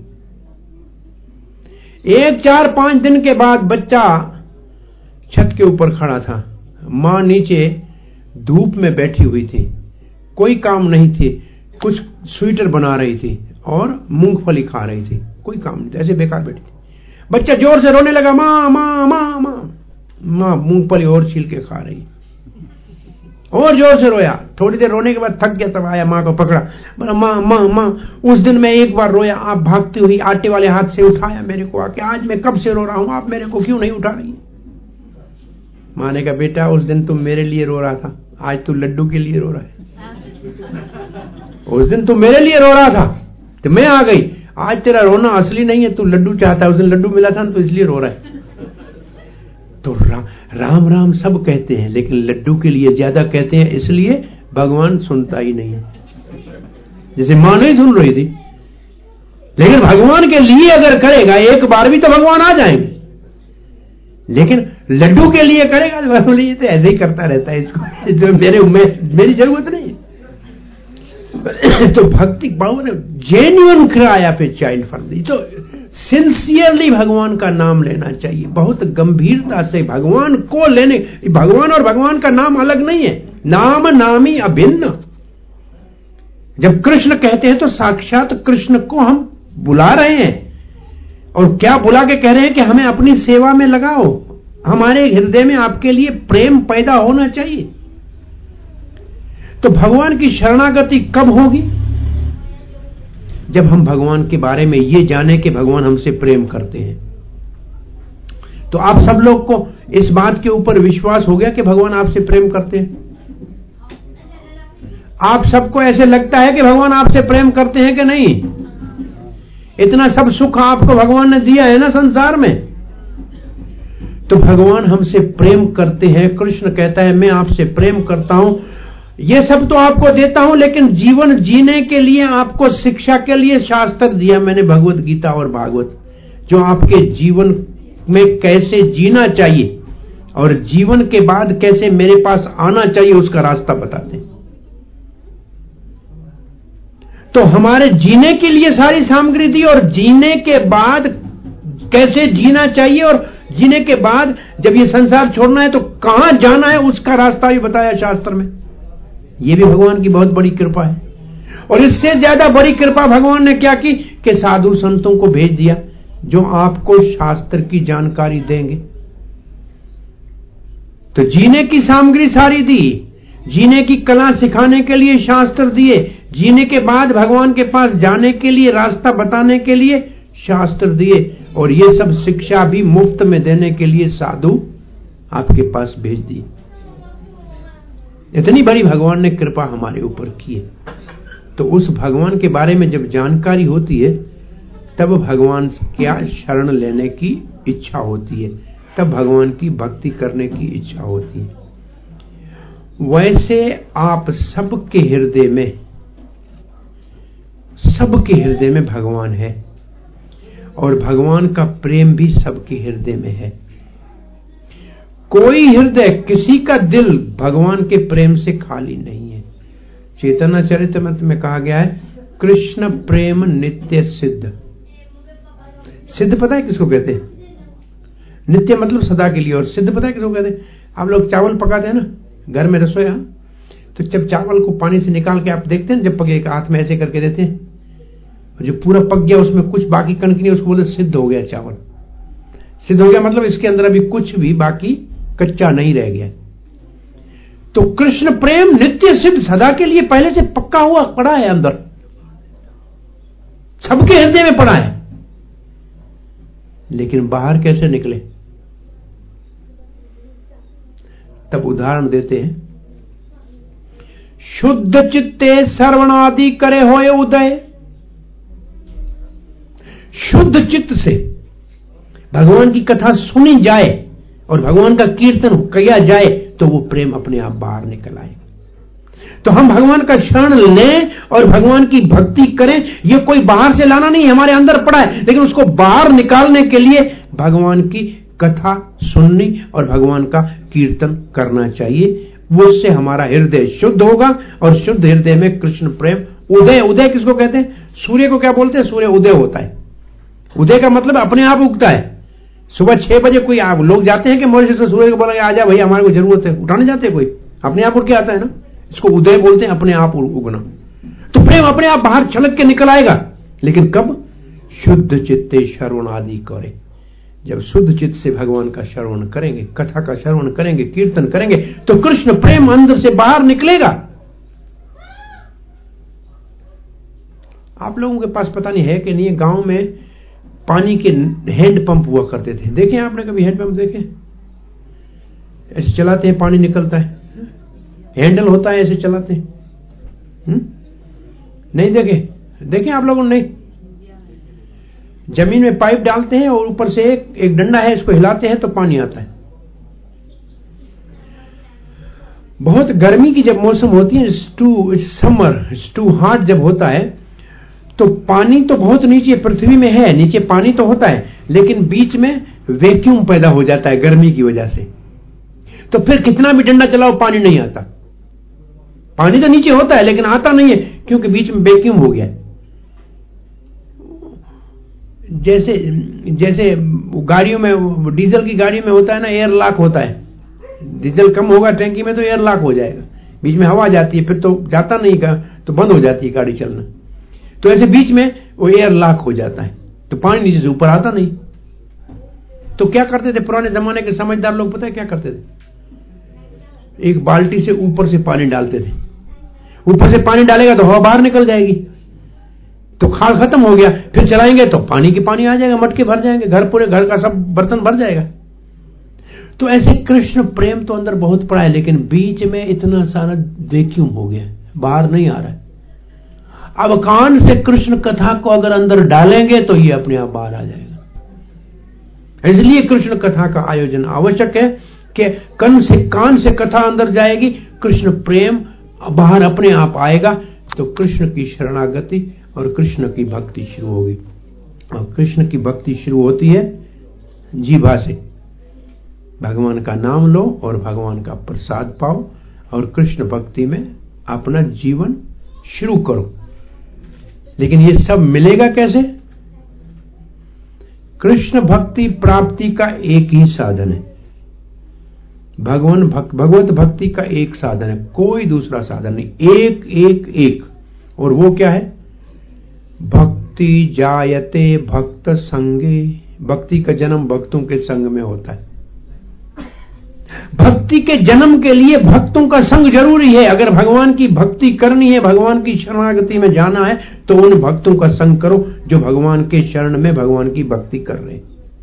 4-5 दिन के बाद बच्चा छत के ऊपर खड़ा था, मां नीचे धूप में बैठी हुई थी, कोई काम नहीं थी, कुछ स्वीटर बना रही थी और मूंगफली खा रही थी, कोई काम नहीं, ऐसे बेकार बैठी थी। बच्चा जोर से रोने लगा, मां मां मां मां। मां मूंगफली और छील के खा रही और जोर से रोया। थोड़ी देर रोने के बाद थक गया, तब आया, माँ को पकड़ा, बोला माँ माँ माँ, उस दिन मैं एक बार रोया, आप भागती हुई आटे वाले हाथ से उठाया मेरे को आके, आज मैं कब से रो रहा हूं, आप मेरे को क्यों नहीं उठा रही? माँ ने कहा बेटा उस दिन तुम मेरे लिए रो रहा था, आज तू लड्डू के लिए रो रहा है। उस दिन तू मेरे लिए रो रहा था तो मैं आ गई, आज तेरा रोना असली नहीं है, तू लड्डू चाहता है, उस दिन लड्डू मिला था ना तो इसलिए रो रहा है। तो राम राम सब कहते हैं, लेकिन लड्डू के लिए ज्यादा कहते हैं, इसलिए भगवान सुनता ही नहीं है। जैसे मां नहीं सुन रही थी, लेकिन भगवान के लिए अगर करेगा एक बार भी तो भगवान आ जाएंगे, लेकिन लड्डू के लिए करेगा तो भगवान ये तो ऐसे ही करता रहता है, इसको जो मेरी जरूरत नहीं है। तो भक्ति भाव genuine cry of a child for the, तो सिंसियरली भगवान का नाम लेना चाहिए, बहुत गंभीरता से भगवान को लेने। भगवान और भगवान का नाम अलग नहीं है, नाम नामी अभिन्न। जब कृष्ण कहते हैं तो साक्षात कृष्ण को हम बुला रहे हैं, और क्या बुला के कह रहे हैं कि हमें अपनी सेवा में लगाओ, हमारे हृदय में आपके लिए प्रेम पैदा होना चाहिए। तो भगवान की शरणागति कब होगी? जब हम भगवान के बारे में ये जाने कि भगवान हमसे प्रेम करते हैं। तो आप सब लोग को इस बात के ऊपर विश्वास हो गया कि भगवान आपसे प्रेम करते हैं? आप सबको ऐसे लगता है कि भगवान आपसे प्रेम करते हैं कि नहीं? इतना सब सुख आपको भगवान ने दिया है ना संसार में, तो भगवान हमसे प्रेम करते हैं। कृष्ण कहता है मैं आपसे प्रेम करता हूं, ये सब तो आपको देता हूं, लेकिन जीवन जीने के लिए आपको शिक्षा के लिए शास्त्र दिया मैंने, भगवत गीता और भागवत, जो आपके जीवन में कैसे जीना चाहिए और जीवन के बाद कैसे मेरे पास आना चाहिए उसका रास्ता बताते हैं। तो हमारे जीने के लिए सारी सामग्री दी, और जीने के बाद कैसे जीना चाहिए, और जीने के बाद जब ये संसार छोड़ना है तो कहां जाना है उसका रास्ता भी बताया शास्त्र में। ये भी भगवान की बहुत बड़ी कृपा है। और इससे ज्यादा बड़ी कृपा भगवान ने क्या की कि साधु संतों को भेज दिया जो आपको शास्त्र की जानकारी देंगे। तो जीने की सामग्री सारी दी, जीने की कला सिखाने के लिए शास्त्र दिए, जीने के बाद भगवान के पास जाने के लिए रास्ता बताने के लिए शास्त्र दिए, और ये सब शिक्षा भी मुफ्त में देने के लिए साधु आपके पास भेज दिए। इतनी बड़ी भगवान ने कृपा हमारे ऊपर की है। तो उस भगवान के बारे में जब जानकारी होती है तब भगवान क्या शरण लेने की इच्छा होती है, तब भगवान की भक्ति करने की इच्छा होती है। वैसे आप सबके हृदय में भगवान है, और भगवान का प्रेम भी सबके हृदय में है। कोई हृदय, किसी का दिल भगवान के प्रेम से खाली नहीं है। चैतन्य चरितमृत में कहा गया है कृष्ण प्रेम नित्य सिद्ध। सिद्ध पता है किसको कहते हैं? नित्य मतलब सदा के लिए, और सिद्ध पता है किसको कहते हैं? आप लोग चावल पकाते हैं ना घर में, रसोई, तो जब चावल को पानी से निकाल के आप देखते हैं, जब पके एक हाथ में ऐसे करके देते हैं, जो पूरा पक गया उसमें कुछ बाकी कणक नहीं, उसको बोलते सिद्ध हो गया चावल। सिद्ध हो गया मतलब इसके अंदर अभी कुछ भी बाकी कच्चा नहीं रह गया। तो कृष्ण प्रेम नित्य सिद्ध, सदा के लिए पहले से पक्का हुआ पड़ा है, अंदर सबके हृदय में पड़ा है, लेकिन बाहर कैसे निकले? तब उदाहरण देते हैं, शुद्ध चित्ते श्रवणादि करे होए उदय। शुद्ध चित्त से भगवान की कथा सुनी जाए और भगवान का कीर्तन किया जाए तो वो प्रेम अपने आप बाहर निकल आएगा। तो हम भगवान का शरण लें और भगवान की भक्ति करें, ये कोई बाहर से लाना नहीं, हमारे अंदर पड़ा है, लेकिन उसको बाहर निकालने के लिए भगवान की कथा सुननी और भगवान का कीर्तन करना चाहिए। वो उससे हमारा हृदय शुद्ध होगा, और शुद्ध हृदय में कृष्ण प्रेम उदय। उदय किसको कहते हैं? सूर्य को क्या बोलते हैं? सूर्य उदय होता है। उदय का मतलब अपने आप उगता है। सुबह 6 बजे कोई लोग जाते हैं कि मॉरिशस से सूर्य को बोला आजा भैया हमारे को जरूरत है, उठाने जाते हैं, कोई अपने आप उठ के आता है ना, इसको उदय बोलते हैं, अपने आप उगना। तो प्रेम अपने आप बाहर छलक के निकल आएगा, लेकिन कब? शुद्ध चित्ते श्रवण आदि करे, जब शुद्ध चित्त से भगवान का श्रवण करेंगे, कथा का श्रवण करेंगे, कीर्तन करेंगे, तो कृष्ण प्रेम अंदर से बाहर निकलेगा। आप लोगों के पास पता नहीं है कि नहीं, गांव में पानी के हैंड पंप हुआ करते थे। देखे आपने कभी हैंड पंप देखे? ऐसे चलाते हैं, पानी निकलता है, हैंडल होता है, ऐसे चलाते हैं। नहीं देखे? देखे आप लोगों ने? नहीं। जमीन में पाइप डालते हैं और ऊपर से एक डंडा है, इसको हिलाते हैं तो पानी आता है। बहुत गर्मी की जब मौसम होती है, समर, टू हॉट जब होता है, तो पानी तो बहुत नीचे पृथ्वी में है, नीचे पानी तो होता है, लेकिन बीच में वैक्यूम पैदा हो जाता है गर्मी की वजह से। तो फिर कितना भी डंडा चलाओ पानी नहीं आता। पानी तो नीचे होता है लेकिन आता नहीं है, क्योंकि बीच में वैक्यूम हो गया। जैसे गाड़ियों में, डीजल की गाड़ी में होता है ना, एयर लॉक होता है। डीजल कम होगा टैंकी में तो एयर लॉक हो जाएगा, बीच में हवा जाती है, फिर तो जाता नहीं का, तो बंद हो जाती है गाड़ी चलना। तो ऐसे बीच में वो एयर लॉक हो जाता है, तो पानी नीचे से ऊपर आता नहीं। तो क्या करते थे पुराने जमाने के समझदार लोग? पता है क्या करते थे? एक बाल्टी से ऊपर से पानी डालते थे। ऊपर से पानी डालेगा तो हवा बाहर निकल जाएगी, तो खाल खत्म हो गया। फिर चलाएंगे तो पानी के पानी आ जाएगा, मटके भर जाएंगे, घर पूरे घर का सब बर्तन भर जाएगा। तो ऐसे कृष्ण प्रेम तो अंदर बहुत पड़ा है, लेकिन बीच में इतना सारा वैक्यूम हो गया, बाहर नहीं आ रहा है। अब कान से कृष्ण कथा को अगर अंदर डालेंगे तो ये अपने आप बाहर आ जाएगा। इसलिए कृष्ण कथा का आयोजन आवश्यक है कि कान से कथा अंदर जाएगी, कृष्ण प्रेम बाहर अपने आप आएगा, तो कृष्ण की शरणागति और कृष्ण की भक्ति शुरू होगी। और कृष्ण की भक्ति शुरू होती है जीभा से। भगवान का नाम लो और भगवान का प्रसाद पाओ और कृष्ण भक्ति में अपना जीवन शुरू करो। लेकिन ये सब मिलेगा कैसे? कृष्ण भक्ति प्राप्ति का एक ही साधन है, भगवत भक्ति का एक साधन है, कोई दूसरा साधन नहीं। एक एक एक। और वो क्या है? भक्ति जायते भक्त संगे। भक्ति का जन्म भक्तों के संग में होता है। भक्ति के जन्म के लिए भक्तों का संग जरूरी है। अगर भगवान की भक्ति करनी है, भगवान की शरणागति में जाना है, तो उन भक्तों का संग करो जो भगवान के शरण में भगवान की भक्ति कर रहे हैं।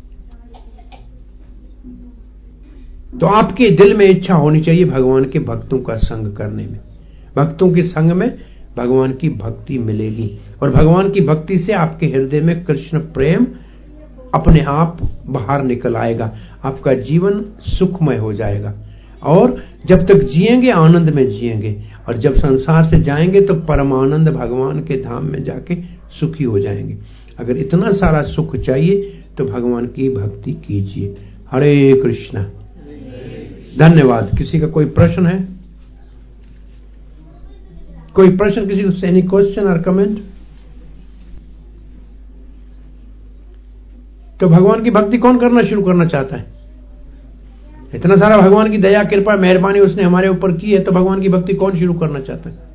तो आपके दिल में इच्छा होनी चाहिए भगवान के भक्तों का संग करने में। भक्तों के संग में भगवान की भक्ति मिलेगी और भगवान की भक्ति से आपके हृदय में कृष्ण प्रेम अपने आप बाहर निकल आएगा। आपका जीवन सुखमय हो जाएगा और जब तक जिएंगे आनंद में जिएंगे, और जब संसार से जाएंगे तो परमानंद भगवान के धाम में जाके सुखी हो जाएंगे। अगर इतना सारा सुख चाहिए तो भगवान की भक्ति कीजिए। हरे कृष्णा। धन्यवाद। किसी का कोई प्रश्न है? कोई प्रश्न किसी को? एनी क्वेश्चन और कमेंट? तो भगवान की भक्ति कौन करना शुरू करना चाहता है? इतना सारा भगवान की दया कृपा मेहरबानी उसने हमारे ऊपर की है, तो भगवान की भक्ति कौन शुरू करना चाहता है?